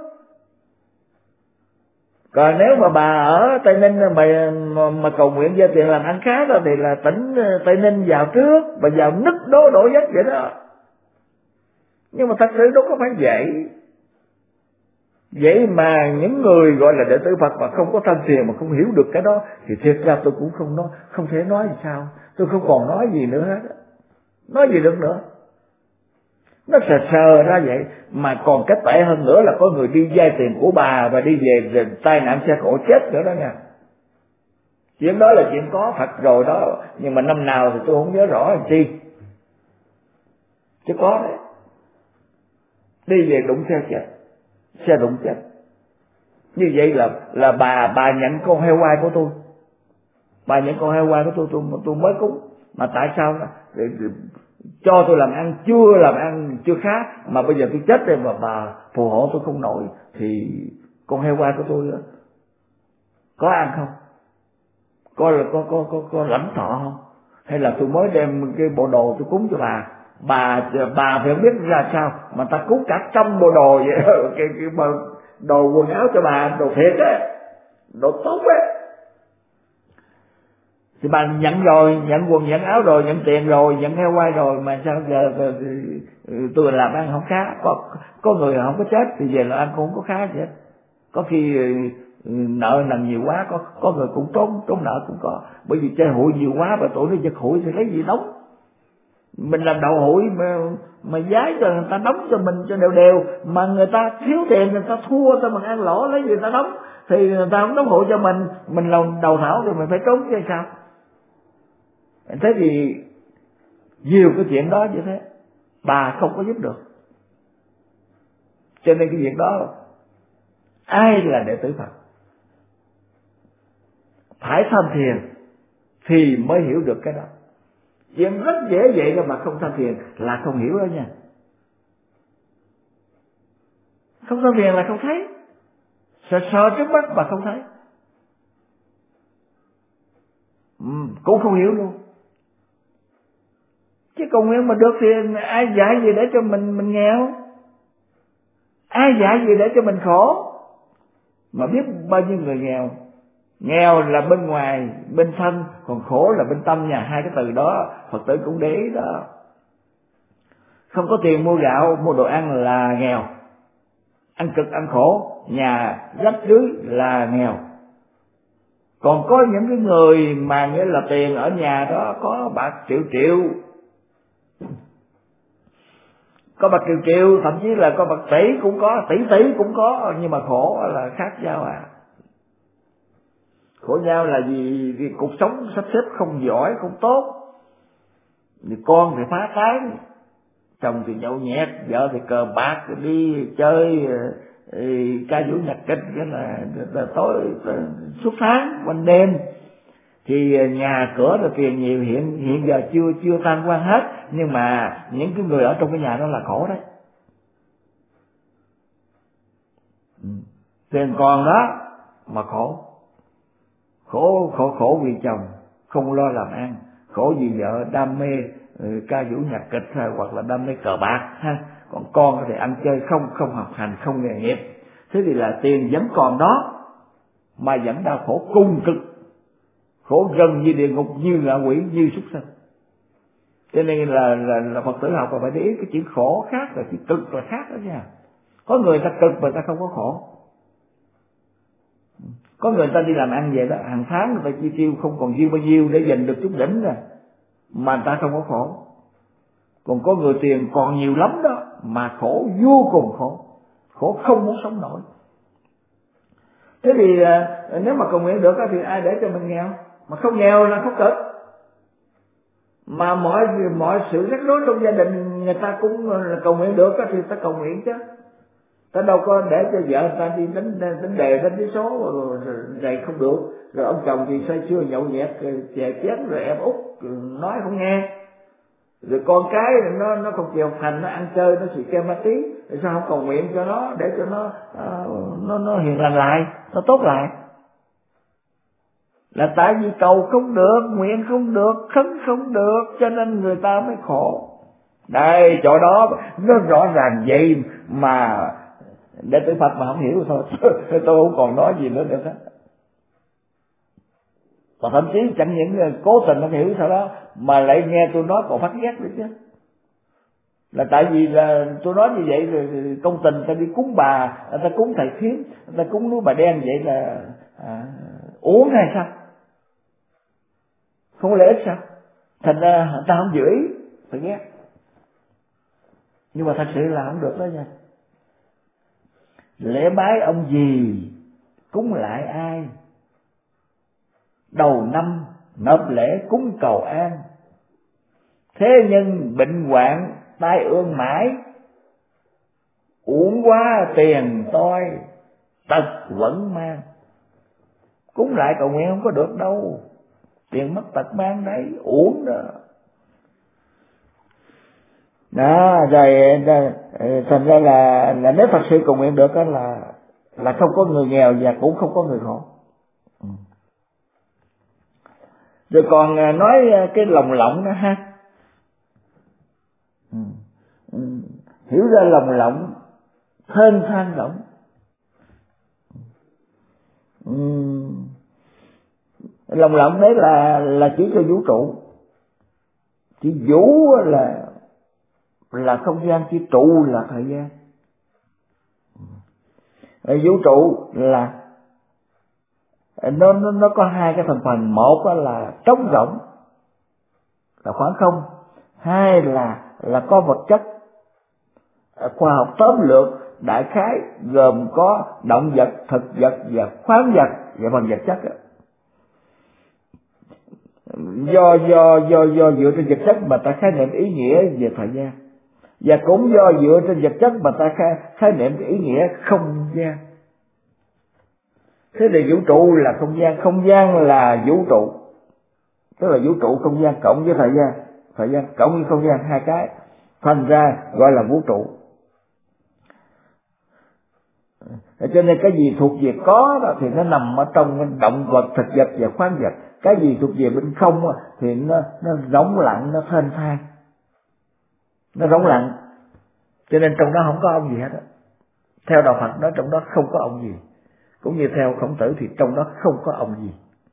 Còn nếu mà bà ở Tây Ninh mà mà, mà cầu nguyện giai tiền làm ăn khá đó thì là tỉnh Tây Ninh giàu trước, bà giàu nứt đố đổ vách vậy đó. Nhưng mà thật sự đâu có phải vậy. Vậy mà những người gọi là đệ tử Phật mà không có tham thiền mà không hiểu được cái đó thì thiệt ra tôi cũng không nói, không thể nói gì sao. Tôi không còn nói gì nữa hết. Nói gì được nữa. Nó sờ sờ ra vậy. Mà còn cái tệ hơn nữa là có người đi vay tiền của bà và đi về, về tai nạn xe cộ chết nữa đó nha. Chuyện đó là chuyện có thật rồi đó. Nhưng mà năm nào thì tôi không nhớ rõ làm chi. Chứ có đấy. Đi về đụng xe chết, xe đụng chết. Như vậy là là bà bà nhận con heo quay của tôi. Bà nhận con heo quay của tôi tôi tôi mới cúng. Mà tại sao đó? Để, để, cho tôi làm ăn chưa làm ăn chưa khá mà bây giờ tôi chết rồi mà bà phù hộ tôi không nổi thì con heo quay của tôi đó, có ăn không? Có là có có có có lãnh thọ không? Hay là tôi mới đem cái bộ đồ tôi cúng cho bà, bà bà phải không biết ra sao mà ta cúng cả trăm bộ đồ vậy cái cái đồ quần áo cho bà, đồ thiệt á, đồ tốt á. Thì bà nhận rồi, nhận quần nhận áo rồi, nhận tiền rồi, nhận heo quay rồi mà sao giờ tôi làm ăn không khá, có có người không có chết thì về là ăn cũng không có khá gì hết. Có khi nợ nần nhiều quá, có có người cũng trốn trốn nợ cũng có, bởi vì chơi hụi nhiều quá và tụi nó giật hụi thì lấy gì đóng. Mình làm đầu hụi mà mà giái cho người ta đóng cho mình cho đều đều, mà người ta thiếu tiền người ta thua cho mình ăn lỗ lấy gì người ta đóng, thì người ta không đóng hụi cho mình, mình làm đầu thảo thì mình phải trốn chứ sao. Thế thì nhiều cái chuyện đó như thế bà không có giúp được, cho nên cái việc đó ai là đệ tử Phật phải tham thiền thì mới hiểu được cái đó. Chuyện rất dễ vậy mà không tham thiền là không hiểu đó nha. Không tham thiền là không thấy, sợ sợ trước mắt mà không thấy, ừ, cũng không hiểu luôn. Chứ cầu nguyện mà được thì ai dạy gì để cho mình mình nghèo, ai dạy gì để cho mình khổ. Mà biết bao nhiêu người nghèo, nghèo là bên ngoài bên thân, còn khổ là bên tâm nha. Hai cái từ đó Phật tử cũng để ý đó. Không có tiền mua gạo mua đồ ăn là nghèo, ăn cực ăn khổ, nhà rách rưới là nghèo. Còn có những cái người mà nghĩa là tiền ở nhà đó có bạc triệu triệu, có bạc triệu triệu, thậm chí là có bạc tỷ cũng có, tỷ tỷ cũng có, nhưng mà khổ là khác nhau à. Khổ nhau là vì, vì cuộc sống sắp xếp không giỏi, không tốt. Thì con thì phá tán, chồng thì nhậu nhẹt, vợ thì cờ bạc, đi chơi ca vũ nhạc kịch, cái là, là tối suốt tháng quanh đêm. Thì nhà cửa rồi tiền nhiều, hiện hiện giờ chưa chưa tan quan hết, nhưng mà những cái người ở trong cái nhà đó là khổ đấy. Tiền còn đó mà khổ, khổ khổ khổ vì chồng không lo làm ăn, khổ vì vợ đam mê ca vũ nhạc kịch hay hoặc là đam mê cờ bạc ha. Còn con thì ăn chơi không không học hành không nghề nghiệp. Thế thì là tiền vẫn còn đó mà vẫn đau khổ cùng cực, khổ gần như địa ngục, như là quỷ, như súc sanh. Cho nên là, là, là Phật tử học và phải để ý cái chữ khổ khác và chữ cực là khác đó nha. Có người ta cực mà ta không có khổ. Có người ta đi làm ăn vậy đó, hàng tháng người ta chi tiêu không còn dư bao nhiêu để dành được chút đỉnh rồi, mà người ta không có khổ. Còn có người tiền còn nhiều lắm đó mà khổ vô cùng khổ, khổ không muốn sống nổi. Thế thì nếu mà cầu nguyện được thì ai để cho mình nghèo? Mà không nghèo là không cực. Mà mọi mọi sự rắc rối trong gia đình người ta cũng cầu nguyện được thì ta cầu nguyện chứ. Ta đâu có để cho vợ ta đi đánh đánh đề đánh cái số rồi này không được, rồi ông chồng thì say sưa nhậu nhẹt chè chén, rồi em út nói không nghe, rồi con cái nó nó không chịu hành, nó ăn chơi, nó xì ke ma tí, rồi sao không cầu nguyện cho nó để cho nó uh, nó nó hiền lành lại, nó tốt lại? Là tại vì cầu không được, nguyện không được, khấn không được, cho nên người ta mới khổ. Đây chỗ đó nó rõ ràng vậy mà đệ tử Phật mà không hiểu thôi tôi không còn nói gì nữa được hết. Và thậm chí chẳng những cố tình không hiểu sao đó mà lại nghe tôi nói còn phát ghét nữa chứ. Là tại vì là tôi nói như vậy rồi công tình ta đi cúng bà, ta cúng thầy Thiến, ta cúng núi Bà Đen, vậy là à, uống hay sao? Không có lợi ích sao? Thành ra ta không giữ ý, phải ghét. Nhưng mà thật sự là không được đó nha. Lễ bái ông gì, cúng lại ai, đầu năm nộp lễ cúng cầu an, thế nhân bệnh hoạn tai ương mãi, uổng quá tiền toi tật vẫn mang. Cúng lại cầu nguyện không có được đâu, tiền mất tật mang đấy, uổng đó. Đó, rồi thành ra là, là nếu thật sự cầu nguyện được đó là là không có người nghèo và cũng không có người khổ. Ừ. Rồi còn nói cái lòng lộng đó ha. Ừ. Ừ. Hiểu ra lòng lộng thênh thang rộng. Ừ. Lòng lộng đấy là là chỉ cho vũ trụ. Chỉ vũ là là không gian, chỉ trụ là thời gian. Vũ trụ là nó nó nó có hai cái thành phần, một là trống rỗng là khoảng không, hai là là có vật chất. Khoa học tóm lược đại khái gồm có động vật, thực vật và khoáng vật và phần vật chất. Do do do do dựa trên vật chất mà ta khái niệm ý nghĩa về thời gian, và cũng do dựa trên vật chất mà ta khái, khái niệm cái ý nghĩa không gian. Thế thì vũ trụ là không gian, không gian là vũ trụ, tức là vũ trụ không gian cộng với thời gian, thời gian cộng với không gian, hai cái thành ra gọi là vũ trụ. Cho nên cái gì thuộc về có đó thì nó nằm ở trong động vật, thực vật và khoáng vật. Cái gì thuộc về bên không thì nó nó rỗng lặng, nó thênh thang, nó rỗng lặng. Cho nên trong đó không có ông gì hết. Theo đạo Phật nói trong đó không có ông gì, cũng như theo Khổng Tử thì trong đó không có ông gì.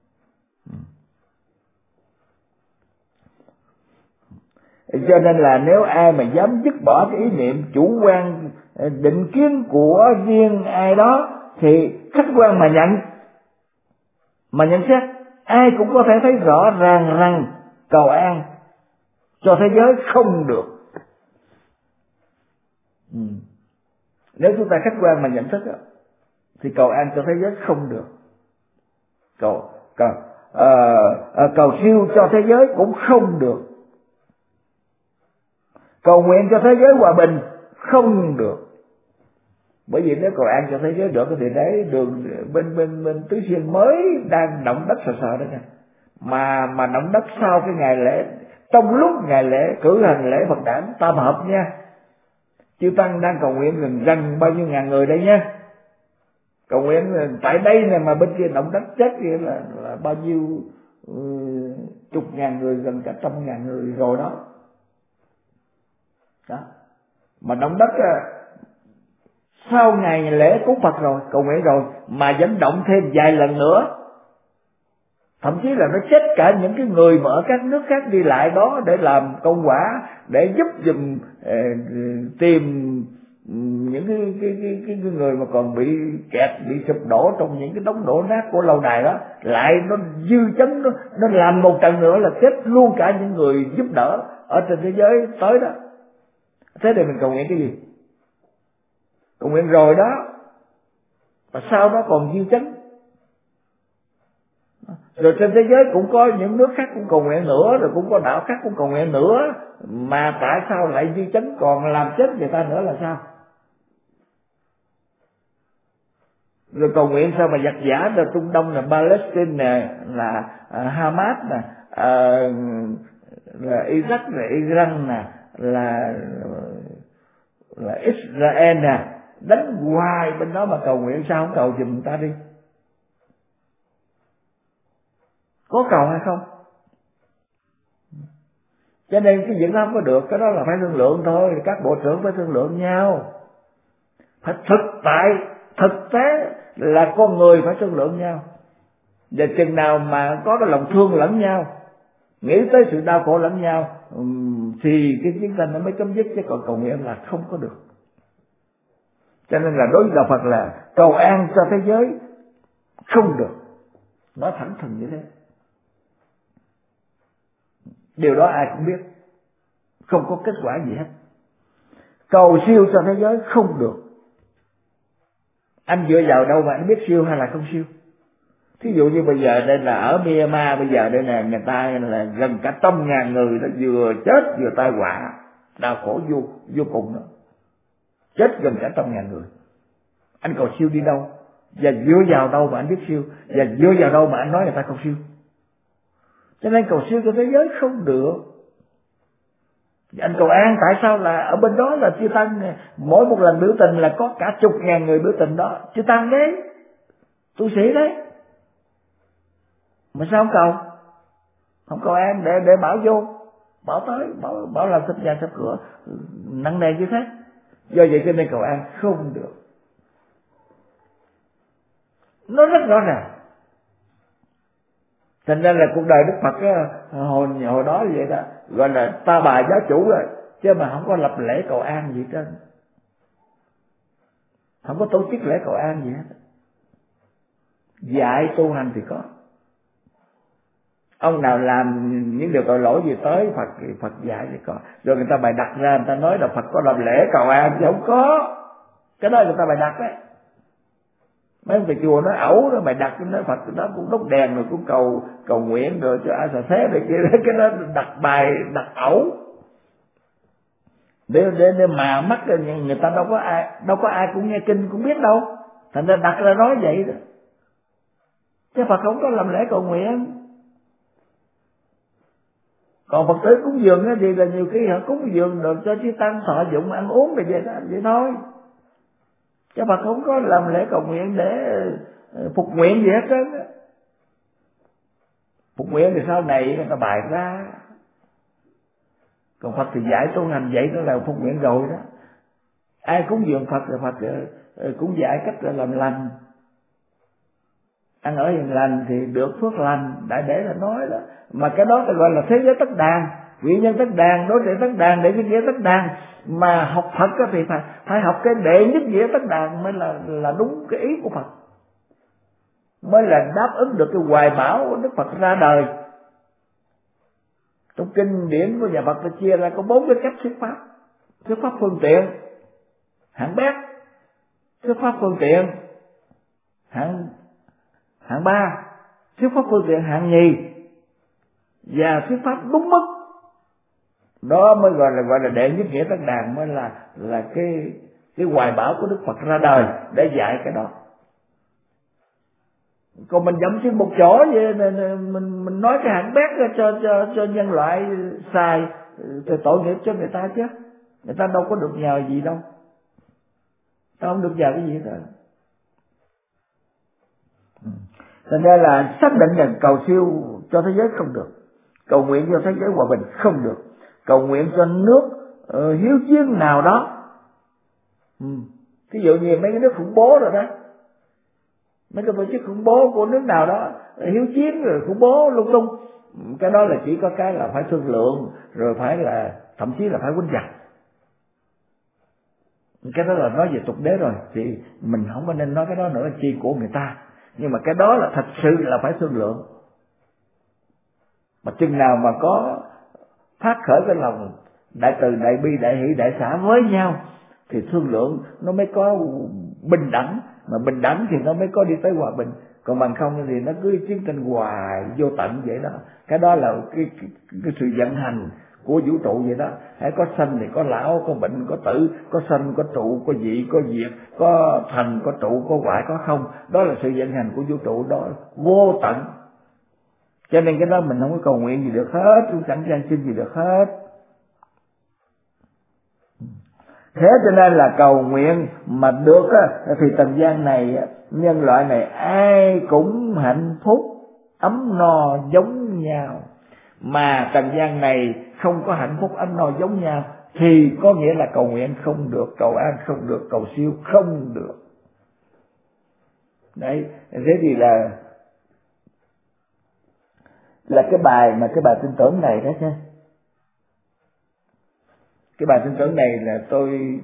Cho nên là nếu ai mà dám dứt bỏ cái ý niệm chủ quan định kiến của riêng ai đó thì khách quan mà nhận, mà nhận xét, ai cũng có thể thấy rõ ràng rằng cầu an cho thế giới không được. Ừ. Nếu chúng ta khách quan mà nhận thức đó, thì cầu an cho thế giới không được. Cầu cầu uh, cầu siêu cho thế giới cũng không được. Cầu nguyện cho thế giới hòa bình không được. Bởi vì nếu cầu an cho thế giới được thì đấy đường bên bên bên Tứ Xuyên mới đang động đất sợ sợ đó nha. Mà mà động đất sau cái ngày lễ, trong lúc ngày lễ cử hành lễ Phật đản tam hợp nha. Chư tăng đang cầu nguyện gần gần bao nhiêu ngàn người đây nha. Cầu nguyện tại đây này mà bên kia động đất chết kia là, là bao nhiêu uh, chục ngàn người, gần cả trăm ngàn người rồi đó. Đó. Mà động đất sau ngày lễ cúng Phật rồi, cầu nguyện rồi mà vẫn động thêm vài lần nữa. Thậm chí là nó chết cả những cái người mà ở các nước khác đi lại đó để làm công quả, để giúp giùm eh, tìm những cái, cái, cái, cái, cái người mà còn bị kẹt, bị sụp đổ trong những cái đống đổ nát của lâu đài đó, lại nó dư chấn, nó, nó làm một trận nữa là chết luôn cả những người giúp đỡ ở trên thế giới tới đó. Thế thì mình cầu nguyện cái gì? Cầu nguyện rồi đó, và sau đó còn dư chấn. Rồi trên thế giới cũng có những nước khác cũng cầu nguyện nữa, rồi cũng có đạo khác cũng cầu nguyện nữa, mà tại sao lại dư chấn còn làm chết người ta nữa là sao? Rồi cầu nguyện sao mà giặc giả là Trung Đông, là Palestine nè, là uh, Hamas nè, uh, là Iraq, là Iran nè, là là Israel nè, đánh hoài bên đó mà cầu nguyện sao không cầu giùm người ta đi? Có cầu hay không? Cho nên cái việc đó không có được, cái đó là phải thương lượng thôi, các bộ trưởng phải thương lượng nhau. Phải thực tại, thực tế là con người phải thương lượng nhau. Và chừng nào mà có cái lòng thương lẫn nhau, nghĩ tới sự đau khổ lẫn nhau, thì cái chiến tranh nó mới chấm dứt, chứ còn cầu nguyện là không có được. Cho nên là đối với đạo Phật là cầu an cho thế giới không được, nói thẳng thừng như thế. Điều đó ai cũng biết, không có kết quả gì hết. Cầu siêu cho thế giới không được. Anh dựa vào đâu mà anh biết siêu hay là không siêu? Thí dụ như bây giờ đây là ở Myanmar, bây giờ đây là người ta là gần cả trăm ngàn người đó, vừa chết vừa tai họa, đau khổ vô vô cùng đó. Chết gần cả trăm ngàn người. Anh cầu siêu đi đâu? Và dựa vào đâu mà anh biết siêu? Và dựa vào đâu mà anh nói người ta cầu siêu? Cho nên cầu siêu cho thế giới không được. Anh cầu an tại sao là ở bên đó là chư tăng, mỗi một lần biểu tình là có cả chục ngàn người biểu tình đó, chư tăng đấy, tu sĩ đấy, mà sao không cầu? Không cầu an để để bảo vô, bảo tới, bảo bảo làm sập nhà sập cửa nặng nề như thế. Do vậy cho nên cầu an không được. Nó rất rõ ràng. Thành ra là cuộc đời Đức Phật á, hồi hồi đó vậy đó, gọi là ta bà giáo chủ rồi, chứ mà không có lập lễ cầu an gì hết, không có tổ chức lễ cầu an gì hết. Dạy tu hành thì có. Ông nào làm những điều tội lỗi gì tới Phật thì Phật dạy thì có. Rồi người ta bày đặt ra, người ta nói là Phật có làm lễ cầu an thì không có. Cái đó người ta bày đặt đấy. Mấy ông thầy chùa nói ẩu đó, bày đặt nói Phật đó cũng đốt đèn rồi cũng cầu cầu nguyện rồi cho ai sợ thế này kia. Cái đó đặt bài đặt ẩu để để để mà mắt người ta đâu có ai đâu có ai cũng nghe kinh cũng biết đâu, thành ra đặt ra nói vậy đó. Chứ Phật không có làm lễ cầu nguyện. Còn Phật tử cúng dường thì là nhiều khi họ cúng dường rồi cho chư tăng thọ dụng ăn uống vậy vậy đó, vậy thôi. Chứ Phật không có làm lễ cầu nguyện để phục nguyện gì hết trơn. Phục nguyện thì sau này người ta bài ra. Còn Phật thì dạy tu hành vậy đó là phục nguyện rồi đó. Ai cúng dường Phật thì Phật cũng dạy cách làm lành. Ăn ở hiền lành thì được phước lành, đại để là nói đó. Mà cái đó ta gọi là thế giới tất đàn, vị nhân tất đàn, đối trị tất đàn, đệ nhất nghĩa tất đàn. Mà học Phật thì phải phải học cái đệ nhất nghĩa tất đàn mới là là đúng cái ý của Phật, mới là đáp ứng được cái hoài bão của Đức Phật ra đời. Trong kinh điển của nhà Phật ta chia ra có bốn cái cách thuyết pháp: thuyết pháp phương tiện hạng bét, thuyết pháp phương tiện hạng hạng ba, thuyết pháp phương tiện hạng nhì, và thuyết pháp đúng mức. Đó mới gọi là gọi là đệ nhất nghĩa tất đàn, mới là là cái cái hoài bão của Đức Phật ra đời để dạy cái đó. Còn mình dậm chân một chỗ vậy, mình mình nói cái hạng bét ra cho cho cho nhân loại xài thì tội nghiệp cho người ta chứ. Người ta đâu có được nhờ gì đâu. Ta không được nhờ cái gì hết. Thành ra là xác định rằng cầu siêu cho thế giới không được, cầu nguyện cho thế giới hòa bình không được, cầu nguyện cho nước uh, hiếu chiến nào đó. Ừ. Ví dụ như mấy cái nước khủng bố rồi đó, mấy cái tổ chức khủng bố của nước nào đó hiếu chiến rồi khủng bố lung tung, cái đó là chỉ có cái là phải thương lượng, rồi phải là thậm chí là phải quýnh giặc. Cái đó là nói về tục đế rồi, thì mình không có nên nói cái đó nữa, chi của người ta. Nhưng mà cái đó là thật sự là phải thương lượng. Mà chừng nào mà có phát khởi cái lòng đại từ, đại bi, đại hỷ, đại xã với nhau thì thương lượng nó mới có bình đẳng, mà bình đẳng thì nó mới có đi tới hòa bình. Còn bằng không thì nó cứ chiến tranh hoài vô tận vậy đó. Cái đó là cái, cái, cái sự vận hành của vũ trụ vậy đó. Hãy có sanh thì có lão, có bệnh, có tử, có sanh, có trụ, có dị, có diệt, có thành, có trụ, có hoại, có không. Đó là sự vận hành của vũ trụ đó, vô tận. Cho nên cái đó mình không có cầu nguyện gì được hết, cũng chẳng gian xin gì được hết. Thế cho nên là cầu nguyện mà được á, thì trần gian này, nhân loại này ai cũng hạnh phúc, ấm no giống nhau. Mà trần gian này không có hạnh phúc ấm no giống nhau thì có nghĩa là cầu nguyện không được, cầu an không được, cầu siêu không được. Đấy, thế thì là là cái bài mà cái bài tin tưởng này đó chứ. Cái bài tin tưởng này là tôi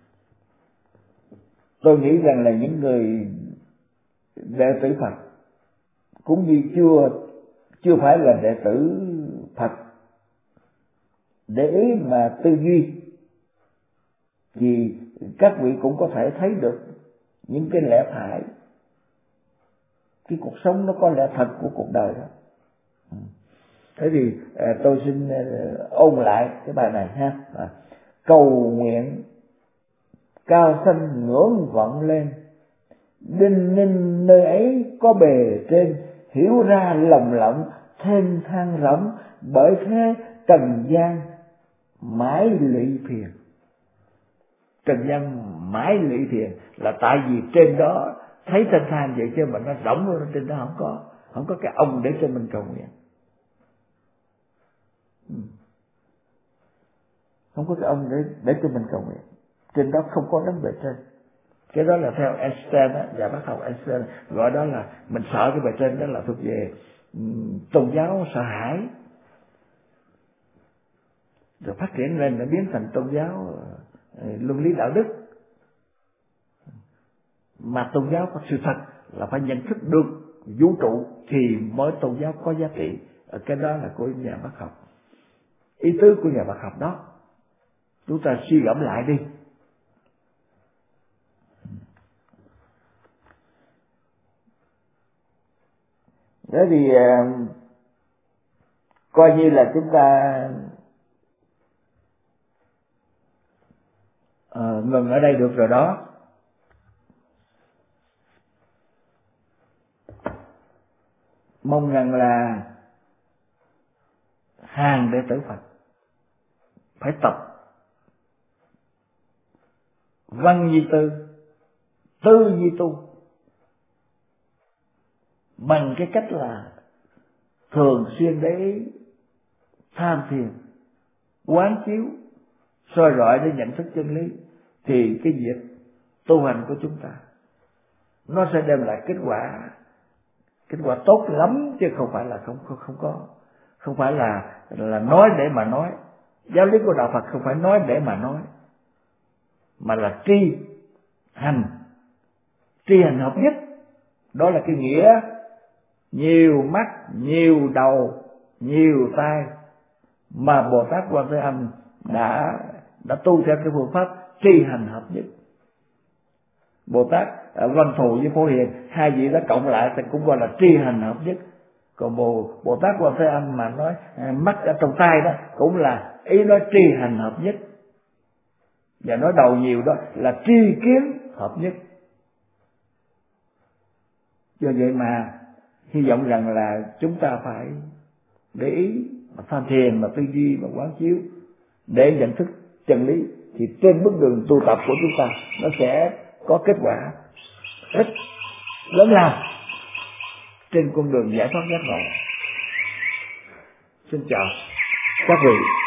tôi nghĩ rằng là những người đệ tử Phật cũng như chưa chưa phải là đệ tử Phật để ý mà tư duy, thì các vị cũng có thể thấy được những cái lẽ phải, cái cuộc sống nó có lẽ thật của cuộc đời đó. Thế thì tôi xin ôn lại cái bài này ha. Cầu nguyện cao xanh ngưỡng vọng lên, đinh ninh nơi ấy có bề trên, hiểu ra lầm lẫn thêm than rỗng, bởi thế trần gian mãi lụy phiền. Trần gian mãi lụy phiền là tại vì trên đó thấy thanh thang vậy chứ mà nó rỗng luôn, trên đó không có không có cái ông để cho mình cầu nguyện. Không có cái ông để để cho mình cầu nguyện. Trên đó không có đấng bề trên. Cái đó là theo Einstein á, và bác học Einstein gọi đó là mình sợ cái bề trên, đó là thuộc về um, tôn giáo sợ hãi, rồi phát triển lên để biến thành tôn giáo uh, luân lý đạo đức. Mà tôn giáo có sự thật là phải nhận thức được vũ trụ thì mới tôn giáo có giá trị. Cái đó là của nhà bác học, ý tứ của nhà bác học đó. Chúng ta suy gẫm lại đi. Thế thì uh, coi như là chúng ta uh, ngừng ở đây được rồi đó. Mong rằng là hàng đệ tử Phật phải tập văn như tư, tư như tu, bằng cái cách là thường xuyên để tham thiền, quán chiếu, soi rọi để nhận thức chân lý, thì cái việc tu hành của chúng ta nó sẽ đem lại kết quả kết quả tốt lắm, chứ không phải là không không, không có không phải là là nói để mà nói. Giáo lý của đạo Phật không phải nói để mà nói, mà là tri hành, tri hành hợp nhất. Đó là cái nghĩa nhiều mắt, nhiều đầu, nhiều tai mà Bồ Tát Quan Thế Âm đã đã tu theo cái phương pháp tri hành hợp nhất. Bồ Tát Văn Thù với Phổ Hiền, hai vị đã cộng lại thì cũng gọi là tri hành hợp nhất. Còn Bồ, Bồ Tát Quan Thế Âm mà nói mắt ở trong tay đó cũng là ý nói tri hành hợp nhất. Và nói đầu nhiều đó là tri kiến hợp nhất. Do vậy mà hy vọng rằng là chúng ta phải để ý mà tham thiền, mà tư duy, mà quán chiếu để nhận thức chân lý, thì trên bước đường tu tập của chúng ta nó sẽ có kết quả rất lớn lao trên con đường giải thoát giác ngộ. Xin chào các vị.